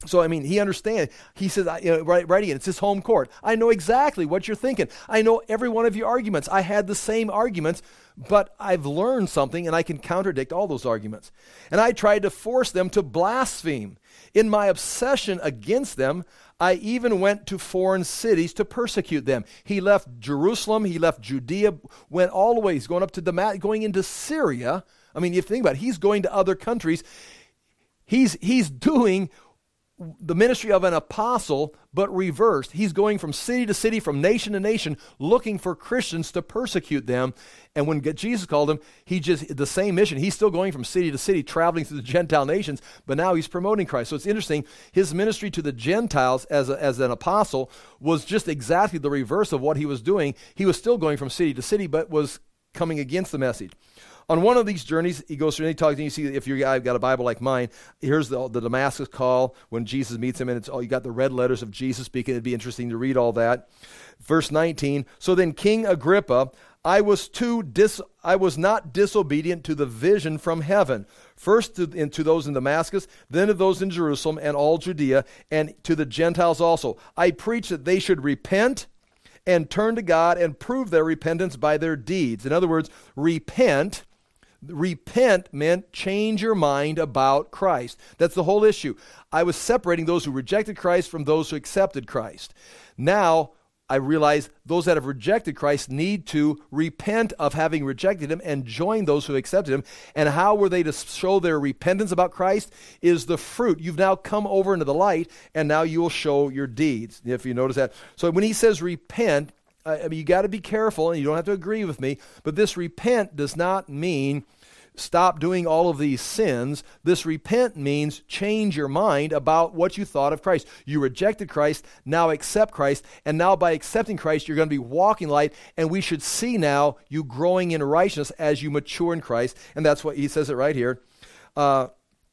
So, I mean, he understands. He says, right again, it's his home court. I know exactly what you're thinking. I know every one of your arguments. I had the same arguments, but I've learned something, and I can contradict all those arguments. And I tried to force them to blaspheme. In my obsession against them, I even went to foreign cities to persecute them. He left Jerusalem. He left Judea, went all the way. He's going up to Damascus, going into Syria. I mean, you think about it. He's going to other countries. He's doing the ministry of an apostle, but reversed. He's going from city to city, from nation to nation, looking for Christians to persecute them. And when Jesus called him, the same mission. He's still going from city to city, traveling through the Gentile nations, but now he's promoting Christ. So it's interesting. His ministry to the Gentiles as an apostle was just exactly the reverse of what he was doing. He was still going from city to city, but was coming against the message. On one of these journeys, he goes through and he talks, and you see, if you've got a Bible like mine, here's the Damascus call when Jesus meets him, and it's all, you got the red letters of Jesus speaking. It'd be interesting to read all that. Verse 19, so then King Agrippa, I was not disobedient to the vision from heaven, first to those in Damascus, then to those in Jerusalem and all Judea, and to the Gentiles also. I preached that they should repent and turn to God and prove their repentance by their deeds. In other words, repent meant change your mind about Christ. That's the whole issue. I was separating those who rejected Christ from those who accepted Christ. Now, I realize those that have rejected Christ need to repent of having rejected him and join those who accepted him. And how were they to show their repentance about Christ? Is the fruit. You've now come over into the light, and now you will show your deeds, if you notice that. So when he says repent, I mean, you got to be careful, and you don't have to agree with me, but this repent does not mean stop doing all of these sins. This repent means change your mind about what you thought of Christ. You rejected Christ, now accept Christ, and now by accepting Christ, you're going to be walking light, and we should see now you growing in righteousness as you mature in Christ, and that's what he says it right here. That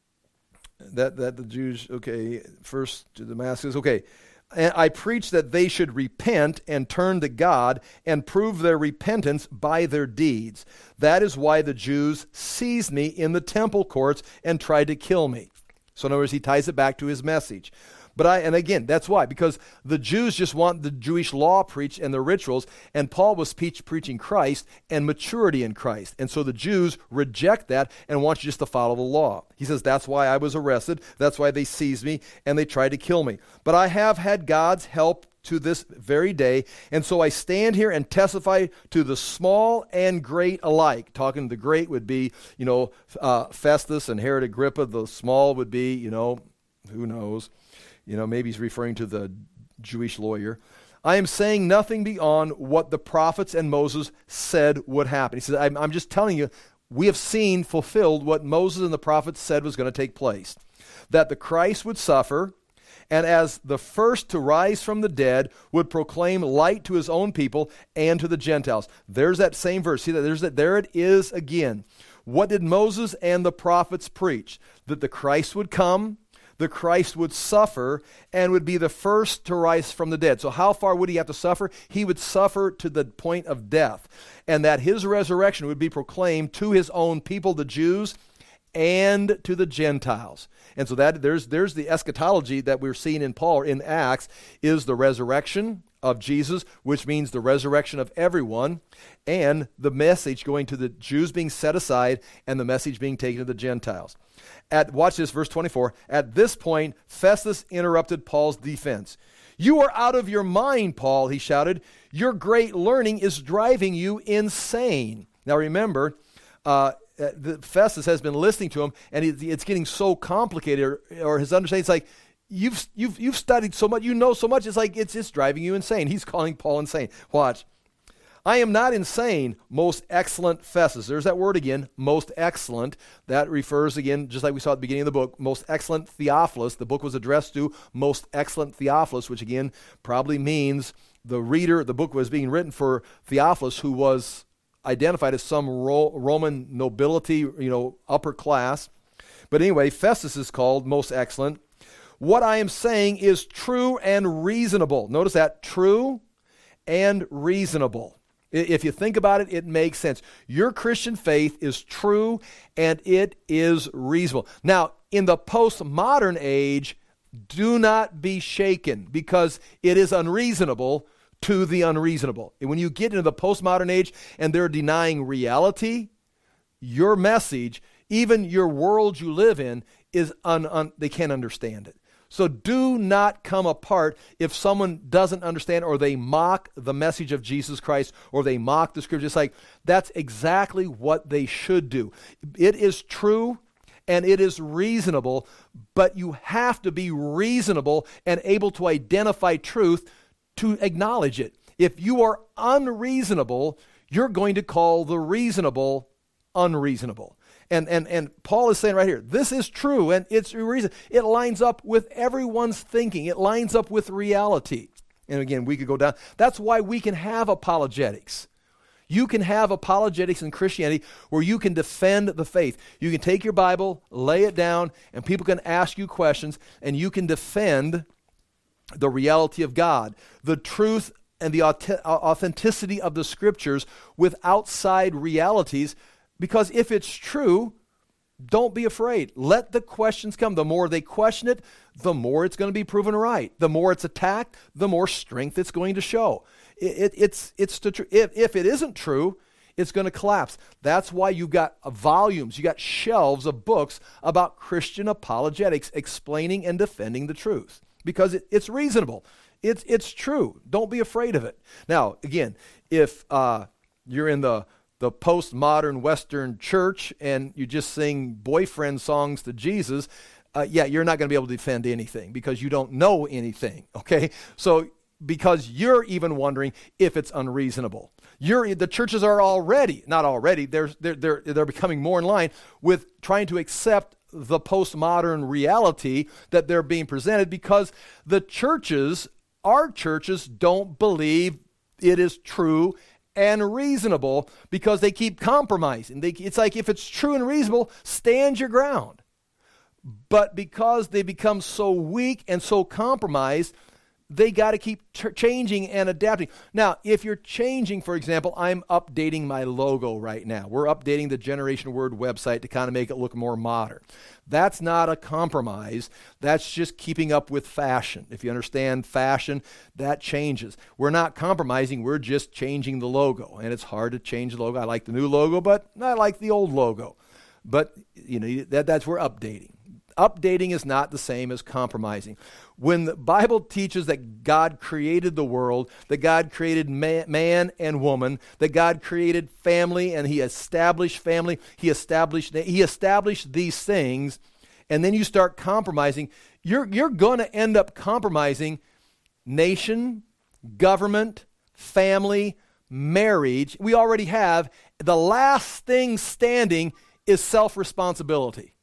the Jews, okay, first to Damascus, okay. And I preach that they should repent and turn to God and prove their repentance by their deeds. That is why the Jews seized me in the temple courts and tried to kill me. So in other words, he ties it back to his message. And again, that's why, because the Jews just want the Jewish law preached and the rituals, and Paul was preaching Christ and maturity in Christ. And so the Jews reject that and want you just to follow the law. He says, that's why I was arrested, that's why they seized me, and they tried to kill me. But I have had God's help to this very day, and so I stand here and testify to the small and great alike. Talking to the great would be, Festus and Herod Agrippa. The small would be, who knows. Maybe he's referring to the Jewish lawyer. I am saying nothing beyond what the prophets and Moses said would happen. He says, I'm just telling you, we have seen fulfilled what Moses and the prophets said was going to take place. That the Christ would suffer, and as the first to rise from the dead, would proclaim light to his own people and to the Gentiles. There's that same verse. See, there it is again. What did Moses and the prophets preach? That the Christ would come, the Christ would suffer, and would be the first to rise from the dead. So how far would he have to suffer? He would suffer to the point of death, and that his resurrection would be proclaimed to his own people, the Jews, and to the Gentiles. And so that there's the eschatology that we're seeing in Paul in Acts, is the resurrection of Jesus, which means the resurrection of everyone, and the message going to the Jews being set aside and the message being taken to the Gentiles. Watch this, verse 24. At this point, Festus interrupted Paul's defense. You are out of your mind, Paul, he shouted. Your great learning is driving you insane. Now remember, Festus has been listening to him, and it's getting so complicated, or his understanding, it's like, you've studied so much, you know so much, it's like it's driving you insane. He's calling Paul insane. Watch. I am not insane, most excellent Festus. There's that word again, most excellent. That refers again, just like we saw at the beginning of the book, most excellent Theophilus. The book was addressed to most excellent Theophilus, which again probably means the book was being written for Theophilus, who was identified as some Roman nobility, upper class. But anyway, Festus is called most excellent. What I am saying is true and reasonable. Notice that, true and reasonable. If you think about it, it makes sense. Your Christian faith is true and it is reasonable. Now, in the postmodern age, Do not be shaken, because it is unreasonable to the unreasonable. And when you get into the postmodern age and they're denying reality, your message, even your world you live in, is they can't understand it. So do not come apart if someone doesn't understand, or they mock the message of Jesus Christ, or they mock the scripture. It's like, that's exactly what they should do. It is true and it is reasonable, but you have to be reasonable and able to identify truth to acknowledge it. If you are unreasonable, you're going to call the reasonable unreasonable. And Paul is saying right here, this is true, and it's a reason. It lines up with everyone's thinking. It lines up with reality. And again, we could go down. That's why we can have apologetics. You can have apologetics in Christianity where you can defend the faith. You can take your Bible, lay it down, and people can ask you questions, and you can defend the reality of God, the truth and the authenticity of the scriptures with outside realities. Because if it's true, don't be afraid. Let the questions come. The more they question it, the more it's going to be proven right. The more it's attacked, the more strength it's going to show. It's the truth. If it isn't true, it's going to collapse. That's why you've got volumes, you got shelves of books about Christian apologetics explaining and defending the truth. Because it's reasonable. It's true. Don't be afraid of it. Now, again, if you're in the postmodern Western church and you just sing boyfriend songs to Jesus, you're not going to be able to defend anything because you don't know anything, okay? So because you're even wondering if it's unreasonable. The churches are they're becoming more in line with trying to accept the postmodern reality that they're being presented, because our churches don't believe it is true and reasonable, because they keep compromising. It's like, if it's true and reasonable, stand your ground. But because they become so weak and so compromised, they got to keep changing and adapting. Now, if you're changing, for example, I'm updating my logo right now. We're updating the Generation Word website to kind of make it look more modern. That's not a compromise. That's just keeping up with fashion. If you understand fashion, that changes. We're not compromising. We're just changing the logo. And it's hard to change the logo. I like the new logo, but I like the old logo. But that's we're updating. Updating is not the same as compromising. When the Bible teaches that God created the world, that God created man and woman, that God created family and he established family, he established these things, and then you start compromising, you're going to end up compromising nation, government, family, marriage. We already have. The last thing standing is self-responsibility.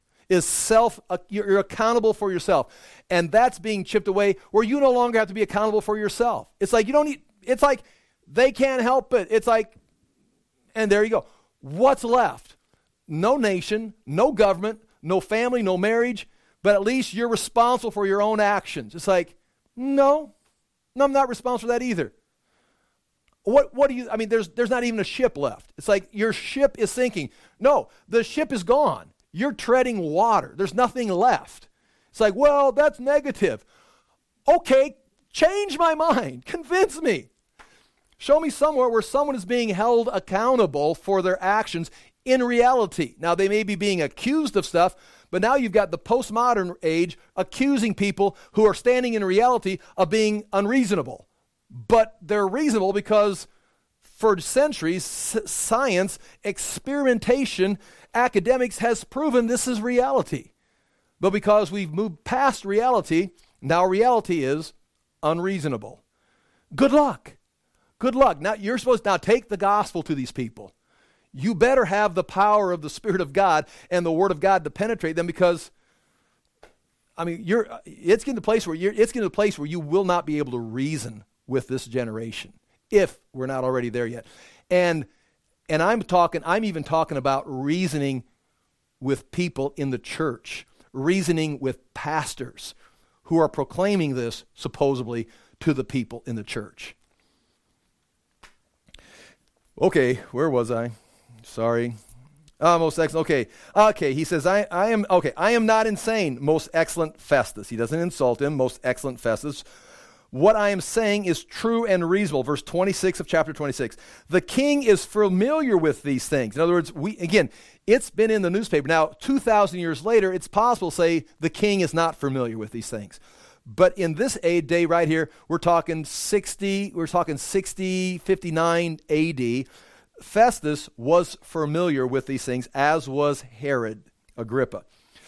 You're accountable for yourself. And that's being chipped away, where you no longer have to be accountable for yourself. It's like it's like they can't help it. It's like, and there you go. What's left? No nation, no government, no family, no marriage, but at least you're responsible for your own actions. It's like, no, I'm not responsible for that either. What do you, there's not even a ship left. It's like your ship is sinking. No, the ship is gone. You're treading water. There's nothing left. It's like, well, that's negative. Okay, change my mind. Convince me. Show me somewhere where someone is being held accountable for their actions in reality. Now, they may be being accused of stuff, but now you've got the postmodern age accusing people who are standing in reality of being unreasonable. But they're reasonable because for centuries, science, experimentation, academics has proven this is reality. But because we've moved past reality, now reality is unreasonable. Good luck. Good luck. Now you're supposed to take the gospel to these people. You better have the power of the Spirit of God and the Word of God to penetrate them, because it's getting to the place where you will not be able to reason with this generation, if we're not already there yet. And I'm even talking about reasoning with people in the church, reasoning with pastors who are proclaiming this supposedly to the people in the church. Okay, where was I? Sorry. Most excellent. Okay. He says, I am not insane, most excellent Festus. He doesn't insult him, most excellent Festus. What I am saying is true and reasonable. Verse 26 of chapter 26. The king is familiar with these things. In other words, it's been in the newspaper. Now, 2,000 years later, it's possible to say the king is not familiar with these things. But in this day right here, we're talking 59 AD. Festus was familiar with these things, as was Herod Agrippa.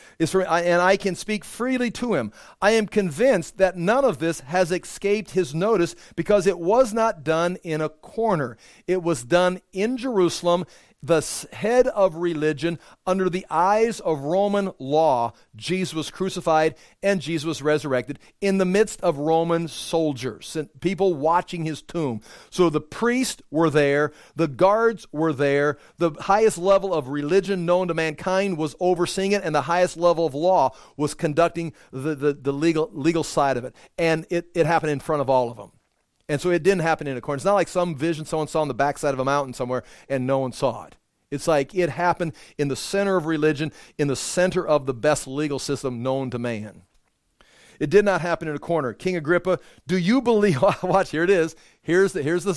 And I can speak freely to him. I am convinced that none of this has escaped his notice because it was not done in a corner. It was done in Jerusalem, the head of religion, under the eyes of Roman law. Jesus was crucified and Jesus was resurrected in the midst of Roman soldiers and people watching his tomb. So the priests were there, the guards were there, the highest level of religion known to mankind was overseeing it, and the highest level of law was conducting the legal side of it. And it happened in front of all of them. And so it didn't happen in a corner. It's not like some vision someone saw on the backside of a mountain somewhere and no one saw it. It's like it happened in the center of religion, in the center of the best legal system known to man. It did not happen in a corner. King Agrippa, do you believe? Watch, here it is. Here's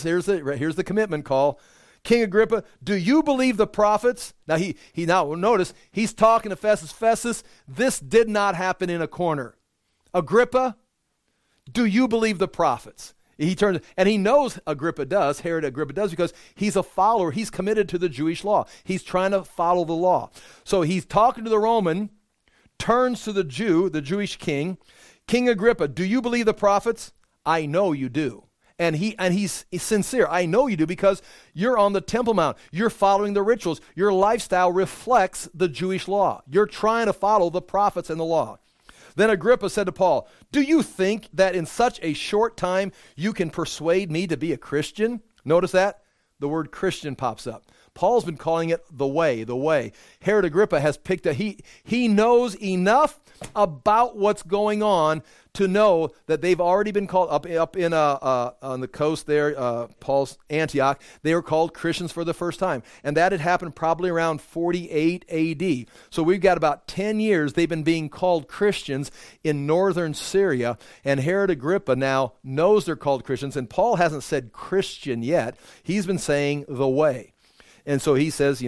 the commitment call. King Agrippa, do you believe the prophets? Now now notice he's talking to Festus. Festus, this did not happen in a corner. Agrippa, do you believe the prophets? He turns, and he knows Herod Agrippa does, because he's a follower. He's committed to the Jewish law. He's trying to follow the law. So he's talking to the Roman, turns to the Jewish king. King Agrippa, do you believe the prophets? I know you do. And he's sincere. I know you do because you're on the Temple Mount. You're following the rituals. Your lifestyle reflects the Jewish law. You're trying to follow the prophets and the law. Then Agrippa said to Paul, do you think that in such a short time you can persuade me to be a Christian? Notice that? The word Christian pops up. Paul's been calling it the way. Herod Agrippa has picked he knows enough about what's going on to know that they've already been called up in on the coast there, Paul's Antioch. They were called Christians for the first time, and that had happened probably around 48 A.D. So we've got about 10 years they've been being called Christians in northern Syria, and Herod Agrippa now knows they're called Christians, and Paul hasn't said Christian yet. He's been saying the way. And so he says,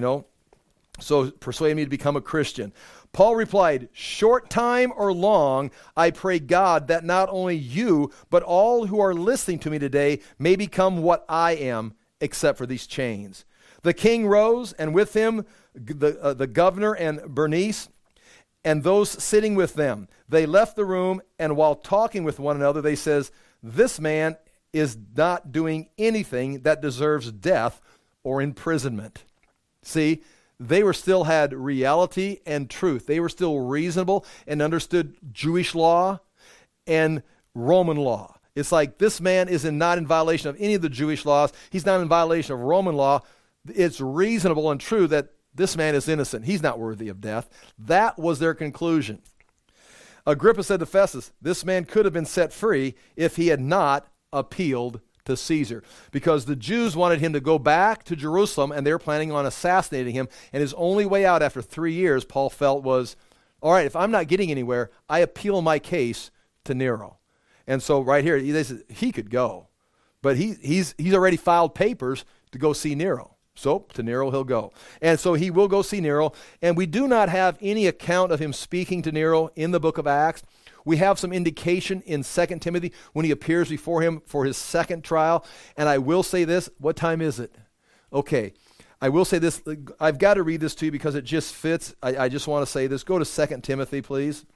so persuade me to become a Christian. Paul replied, short time or long, I pray God that not only you, but all who are listening to me today may become what I am, except for these chains. The king rose, and with him the governor and Bernice, and those sitting with them. They left the room, and while talking with one another, they says, this man is not doing anything that deserves death or imprisonment. See, they still had reality and truth. They were still reasonable and understood Jewish law and Roman law. It's like this man is not in violation of any of the Jewish laws. He's not in violation of Roman law. It's reasonable and true that this man is innocent. He's not worthy of death. That was their conclusion. Agrippa said to Festus, this man could have been set free if he had not appealed to Caesar, because the Jews wanted him to go back to Jerusalem, and they were planning on assassinating him. And his only way out after 3 years, Paul felt, was, all right, if I'm not getting anywhere, I appeal my case to Nero. And so right here, he could go, but he's already filed papers to go see Nero. So to Nero he'll go. And so he will go see Nero, and we do not have any account of him speaking to Nero in the book of Acts. We have some indication in 2 Timothy when he appears before him for his second trial. And I will say this. What time is it? Okay. I will say this. I've got to read this to you because it just fits. I just want to say this. Go to 2 Timothy, please.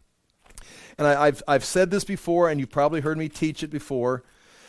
And I've said this before, and you've probably heard me teach it before.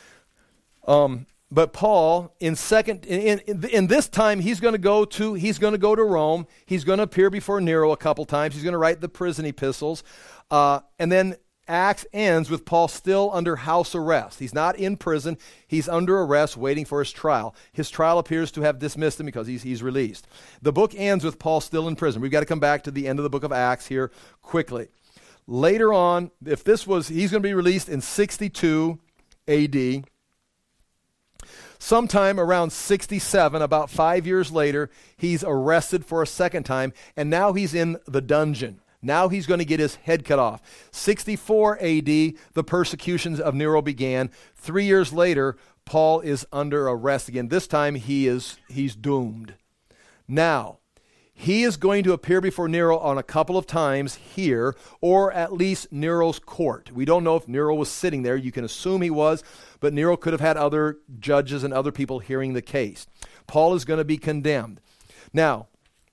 But Paul, in this time, he's going to go to Rome. He's going to appear before Nero a couple times. He's going to write the prison epistles. And then Acts ends with Paul still under house arrest. He's not in prison. He's under arrest waiting for his trial. His trial appears to have dismissed him because he's released. The book ends with Paul still in prison. We've got to come back to the end of the book of Acts here quickly. Later on, he's going to be released in 62 AD. Sometime around 67, about 5 years later, he's arrested for a second time, and now he's in the dungeon. Now he's going to get his head cut off. 64 AD, the persecutions of Nero began. 3 years later, Paul is under arrest again. This time he's doomed. Now, he is going to appear before Nero on a couple of times here, or at least Nero's court. We don't know if Nero was sitting there. You can assume he was, but Nero could have had other judges and other people hearing the case. Paul is going to be condemned. Now,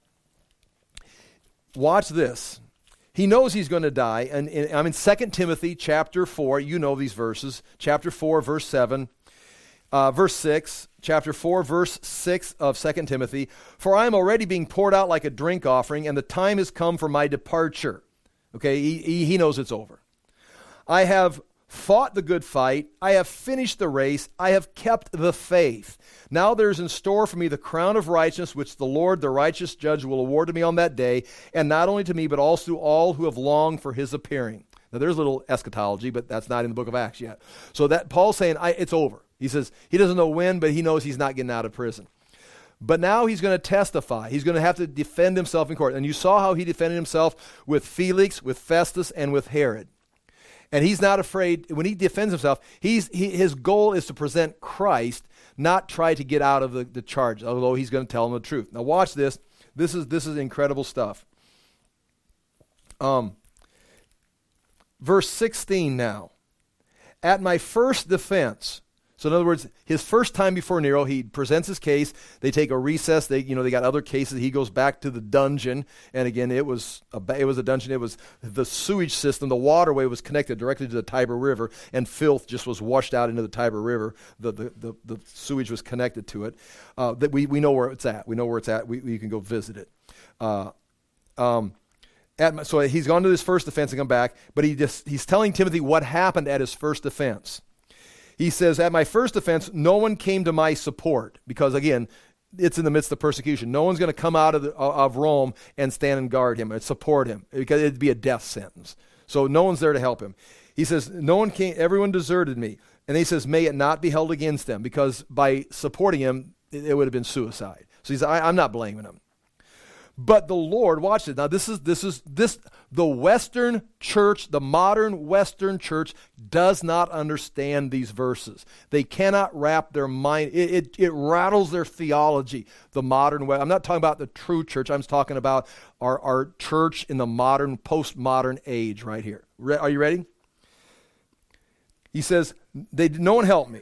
watch this. He knows he's going to die, and I'm in 2 Timothy chapter 4. You know these verses. Chapter 4, verse 7. Verse 6, chapter 4, verse 6 of 2 Timothy, "For I am already being poured out like a drink offering, and the time has come for my departure." Okay, he knows it's over. "I have fought the good fight. I have finished the race. I have kept the faith. Now there is in store for me the crown of righteousness, which the Lord, the righteous judge, will award to me on that day, and not only to me, but also to all who have longed for his appearing." Now there's a little eschatology, but that's not in the book of Acts yet. So that Paul's saying, it's over. He says he doesn't know when, but he knows he's not getting out of prison. But now he's going to testify. He's going to have to defend himself in court. And you saw how he defended himself with Felix, with Festus, and with Herod. And he's not afraid. When he defends himself, his goal is to present Christ, not try to get out of the charge, although he's going to tell them the truth. Now watch this. This is incredible stuff. Verse 16 now. "At my first defense," so in other words, his first time before Nero, he presents his case. They take a recess. They got other cases. He goes back to the dungeon, and again, it was a dungeon. It was the sewage system. The waterway was connected directly to the Tiber River, and filth just was washed out into the Tiber River. The sewage was connected to it. That we know where it's at. We know where it's at. You can go visit it. So he's gone to his first defense and come back, but he's telling Timothy what happened at his first defense. He says, "At my first defense, no one came to my support," because again, it's in the midst of persecution. No one's going to come out of Rome and stand and guard him and support him, because it'd be a death sentence. So no one's there to help him. He says, "No one came, everyone deserted me." And he says, "May it not be held against them," because by supporting him, it would have been suicide. So he says, I'm not blaming him. But the Lord, watch it. Now this is the Western church, the modern Western church does not understand these verses. They cannot wrap their mind. It rattles their theology. The modern I'm not talking about the true church. I'm talking about our church in the modern, postmodern age right here. Are you ready? He says, no one helped me,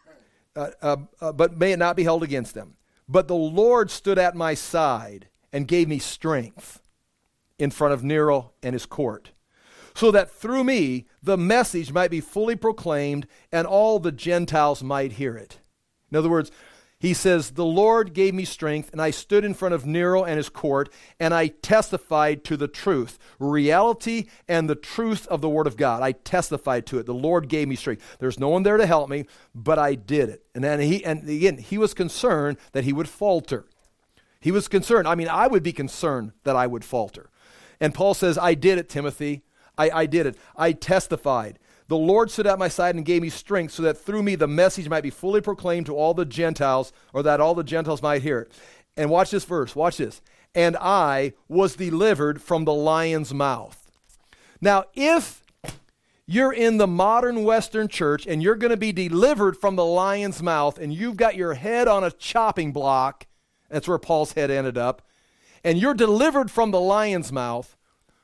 but may it not be held against them. But the Lord stood at my side and gave me strength in front of Nero and his court, so that through me the message might be fully proclaimed and all the Gentiles might hear it. In other words, he says, the Lord gave me strength, and I stood in front of Nero and his court, and I testified to the truth, reality and the truth of the Word of God. I testified to it. The Lord gave me strength. There's no one there to help me, but I did it. And again, he was concerned that he would falter. He was concerned. I would be concerned that I would falter. And Paul says, I did it, Timothy. I did it. I testified. The Lord stood at my side and gave me strength, so that through me the message might be fully proclaimed to all the Gentiles, or that all the Gentiles might hear it. And watch this verse. Watch this. And I was delivered from the lion's mouth. Now, if you're in the modern Western church and you're going to be delivered from the lion's mouth, and you've got your head on a chopping block, that's where Paul's head ended up, and you're delivered from the lion's mouth,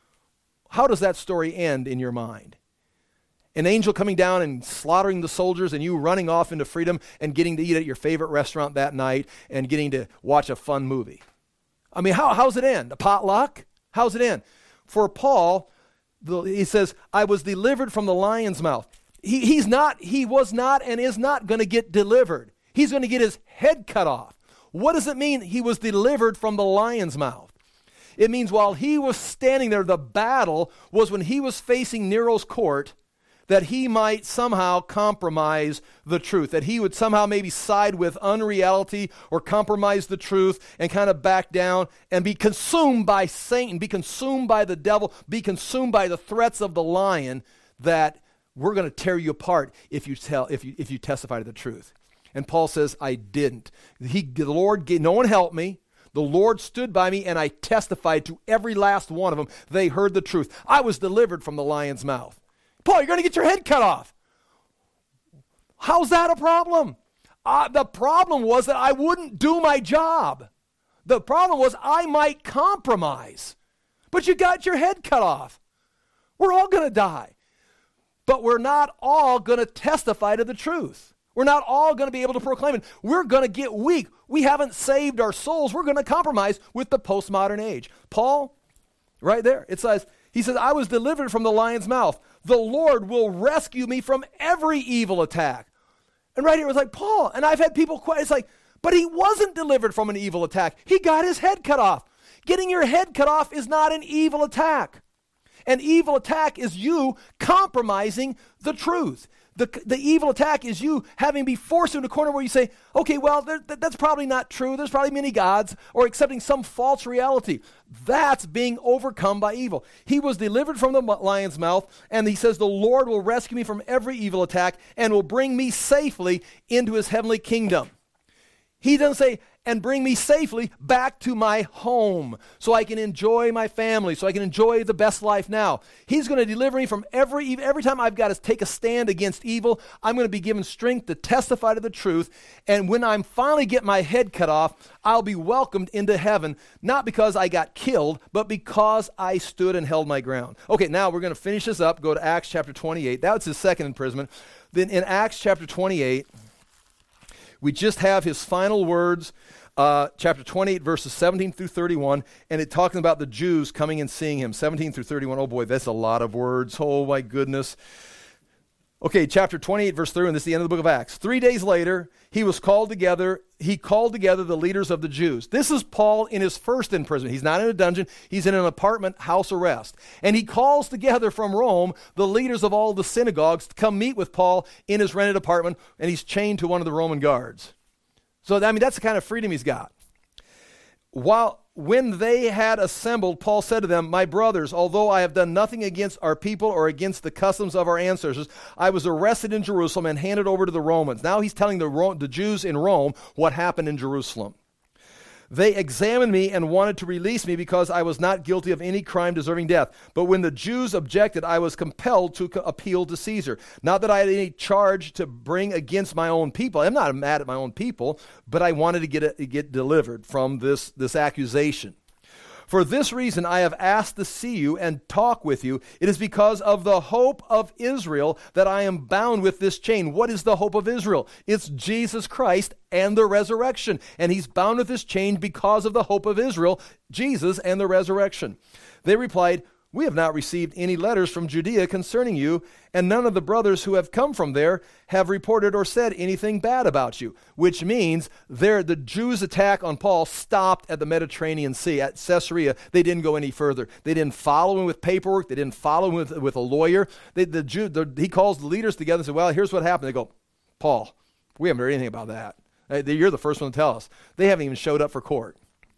how does that story end in your mind? An angel coming down and slaughtering the soldiers, and you running off into freedom and getting to eat at your favorite restaurant that night and getting to watch a fun movie. How's it end? A potluck? How's it end? For Paul, he says, I was delivered from the lion's mouth. He was not and is not going to get delivered. He's going to get his head cut off. What does it mean he was delivered from the lion's mouth? It means while he was standing there, the battle was when he was facing Nero's court, that he might somehow compromise the truth, that he would somehow maybe side with unreality or compromise the truth and kind of back down and be consumed by Satan, be consumed by the devil, be consumed by the threats of the lion, that we're going to tear you apart if you testify to the truth. And Paul says, I didn't. The Lord gave, no one helped me. The Lord stood by me, and I testified to every last one of them. They heard the truth. I was delivered from the lion's mouth. Paul, you're going to get your head cut off. How's that a problem? The problem was that I wouldn't do my job. The problem was I might compromise. But you got your head cut off. We're all going to die. But we're not all going to testify to the truth. We're not all going to be able to proclaim it. We're going to get weak. We haven't saved our souls. We're going to compromise with the postmodern age. Paul, right there, it says, he says, I was delivered from the lion's mouth. The Lord will rescue me from every evil attack. And right here it was like, Paul, and I've had people question, it's like, but he wasn't delivered from an evil attack. He got his head cut off. Getting your head cut off is not an evil attack. An evil attack is you compromising the truth. The evil attack is you having be forced into a corner where you say, okay, well, that's probably not true. There's probably many gods, or accepting some false reality. That's being overcome by evil. He was delivered from the lion's mouth, and he says, the Lord will rescue me from every evil attack and will bring me safely into his heavenly kingdom. He doesn't say, and bring me safely back to my home so I can enjoy my family, so I can enjoy the best life now. He's going to deliver me from every time I've got to take a stand against evil, I'm going to be given strength to testify to the truth. And when I'm finally get my head cut off, I'll be welcomed into heaven, not because I got killed, but because I stood and held my ground. Okay, now we're going to finish this up, go to Acts chapter 28. That was his second imprisonment. Then in Acts chapter 28, we just have his final words, chapter 28, verses 17 through 31, and it talking about the Jews coming and seeing him, 17 through 31. Oh boy, that's a lot of words. Oh my goodness. Okay, chapter 28, verse 3, and this is the end of the book of Acts. 3 days later, he called together the leaders of the Jews. This is Paul in his first imprisonment. He's not in a dungeon. He's in an apartment, house arrest. And he calls together from Rome the leaders of all the synagogues to come meet with Paul in his rented apartment, and he's chained to one of the Roman guards. So, that's the kind of freedom he's got. When they had assembled, Paul said to them, my brothers, although I have done nothing against our people or against the customs of our ancestors, I was arrested in Jerusalem and handed over to the Romans. Now he's telling the Jews in Rome what happened in Jerusalem. They examined me and wanted to release me because I was not guilty of any crime deserving death. But when the Jews objected, I was compelled to appeal to Caesar. Not that I had any charge to bring against my own people. I'm not mad at my own people, but I wanted to get delivered from this accusation. For this reason, I have asked to see you and talk with you. It is because of the hope of Israel that I am bound with this chain. What is the hope of Israel? It's Jesus Christ and the resurrection. And he's bound with this chain because of the hope of Israel, Jesus and the resurrection. They replied, we have not received any letters from Judea concerning you, and none of the brothers who have come from there have reported or said anything bad about you, which means the Jews' attack on Paul stopped at the Mediterranean Sea, at Caesarea. They didn't go any further. They didn't follow him with paperwork. They didn't follow him with a lawyer. He calls the leaders together and says, well, here's what happened. They go, Paul, we haven't heard anything about that. You're the first one to tell us. They haven't even showed up for court.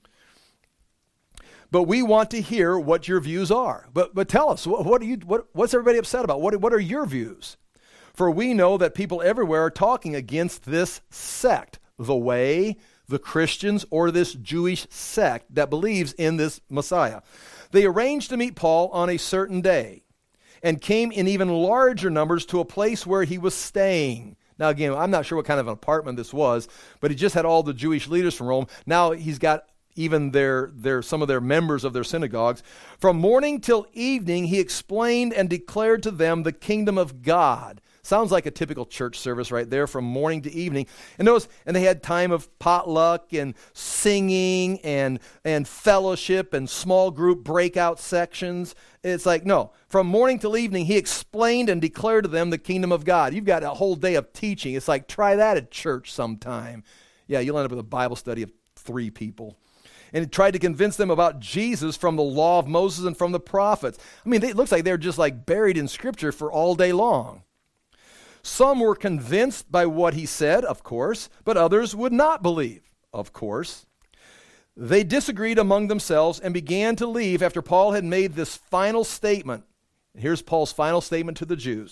But we want to hear what your views are. But tell us, what's everybody upset about? What are your views? For we know that people everywhere are talking against this sect, the Way, the Christians, or this Jewish sect that believes in this Messiah. They arranged to meet Paul on a certain day and came in even larger numbers to a place where he was staying. Now, again, I'm not sure what kind of an apartment this was, but he just had all the Jewish leaders from Rome. Now he's got even some of their members of their synagogues. From morning till evening, he explained and declared to them the kingdom of God. Sounds like a typical church service right there, from morning to evening. And they had time of potluck and singing and fellowship and small group breakout sections. It's like, no, from morning till evening, he explained and declared to them the kingdom of God. You've got a whole day of teaching. It's like, try that at church sometime. Yeah, you'll end up with a Bible study of 3 people. And tried to convince them about Jesus from the law of Moses and from the prophets. I mean, it looks like they're just like buried in Scripture for all day long. Some were convinced by what he said, of course, but others would not believe, of course. They disagreed among themselves and began to leave after Paul had made this final statement. Here's Paul's final statement to the Jews.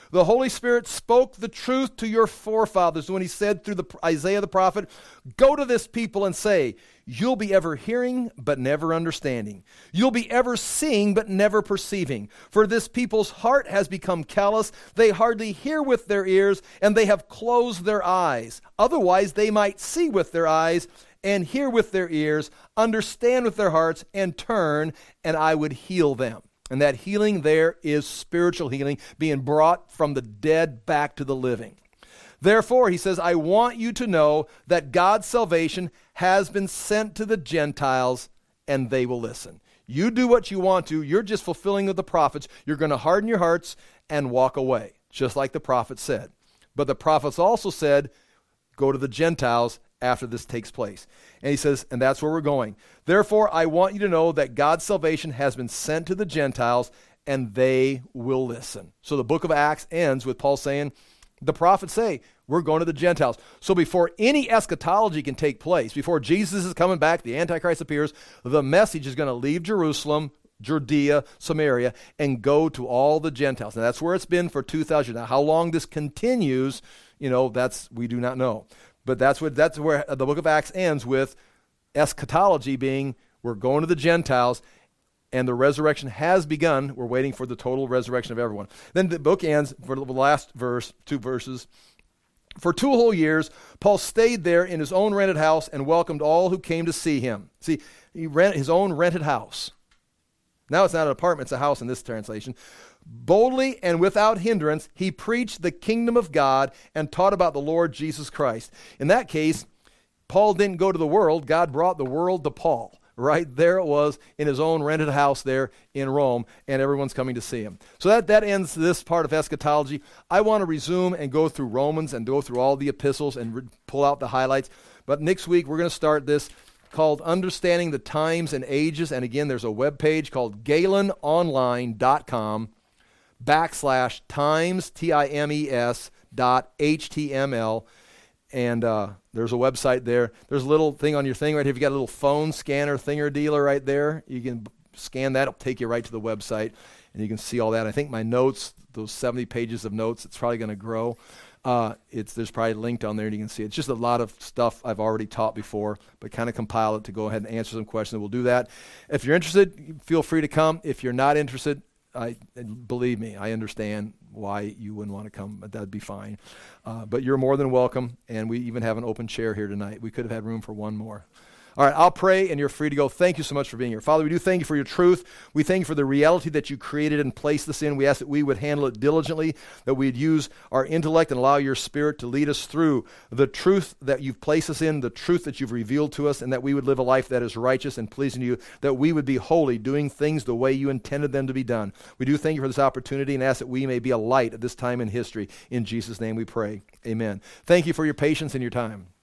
The Holy Spirit spoke the truth to your forefathers when he said through Isaiah the prophet, go to this people and say, you'll be ever hearing, but never understanding. You'll be ever seeing, but never perceiving. For this people's heart has become callous. They hardly hear with their ears, and they have closed their eyes. Otherwise, they might see with their eyes and hear with their ears, understand with their hearts, and turn, and I would heal them. And that healing there is spiritual healing, being brought from the dead back to the living. Therefore, he says, I want you to know that God's salvation has been sent to the Gentiles, and they will listen. You do what you want to. You're just fulfilling with the prophets. You're going to harden your hearts and walk away, just like the prophets said. But the prophets also said, go to the Gentiles after this takes place. And he says, and that's where we're going. Therefore, I want you to know that God's salvation has been sent to the Gentiles, and they will listen. So the book of Acts ends with Paul saying, the prophets say, we're going to the Gentiles. So before any eschatology can take place, before Jesus is coming back, the Antichrist appears, the message is going to leave Jerusalem, Judea, Samaria, and go to all the Gentiles. Now that's where it's been for 2,000 years. Now how long this continues, we do not know. But that's where the book of Acts ends with eschatology being, we're going to the Gentiles, and the resurrection has begun. We're waiting for the total resurrection of everyone. Then the book ends for the last verse, 2 verses. For 2 whole years, Paul stayed there in his own rented house and welcomed all who came to see him. See, he rented his own rented house. Now it's not an apartment, it's a house in this translation. Boldly and without hindrance, he preached the kingdom of God and taught about the Lord Jesus Christ. In that case, Paul didn't go to the world. God brought the world to Paul. Right there it was in his own rented house there in Rome, and everyone's coming to see him. So that ends this part of eschatology. I want to resume and go through Romans and go through all the epistles and pull out the highlights. But next week we're going to start this called Understanding the Times and Ages. And again, there's a web page called GalenOnline.com/times, TIMES.html. And there's a website there. There's a little thing on your thing right here. If you got a little phone scanner thinger-dealer right there, you can scan that. It'll take you right to the website, and you can see all that. I think my notes, those 70 pages of notes, it's probably going to grow. There's probably linked on there, and you can see it. It's just a lot of stuff I've already taught before, but kind of compile it to go ahead and answer some questions. We'll do that. If you're interested, feel free to come. If you're not interested, believe me, I understand why you wouldn't want to come, but that'd be fine. But you're more than welcome, and we even have an open chair here tonight. We could have had room for one more. All right, I'll pray, and you're free to go. Thank you so much for being here. Father, we do thank you for your truth. We thank you for the reality that you created and placed us in. We ask that we would handle it diligently, that we'd use our intellect and allow your Spirit to lead us through the truth that you've placed us in, the truth that you've revealed to us, and that we would live a life that is righteous and pleasing to you, that we would be holy, doing things the way you intended them to be done. We do thank you for this opportunity and ask that we may be a light at this time in history. In Jesus' name we pray. Amen. Thank you for your patience and your time.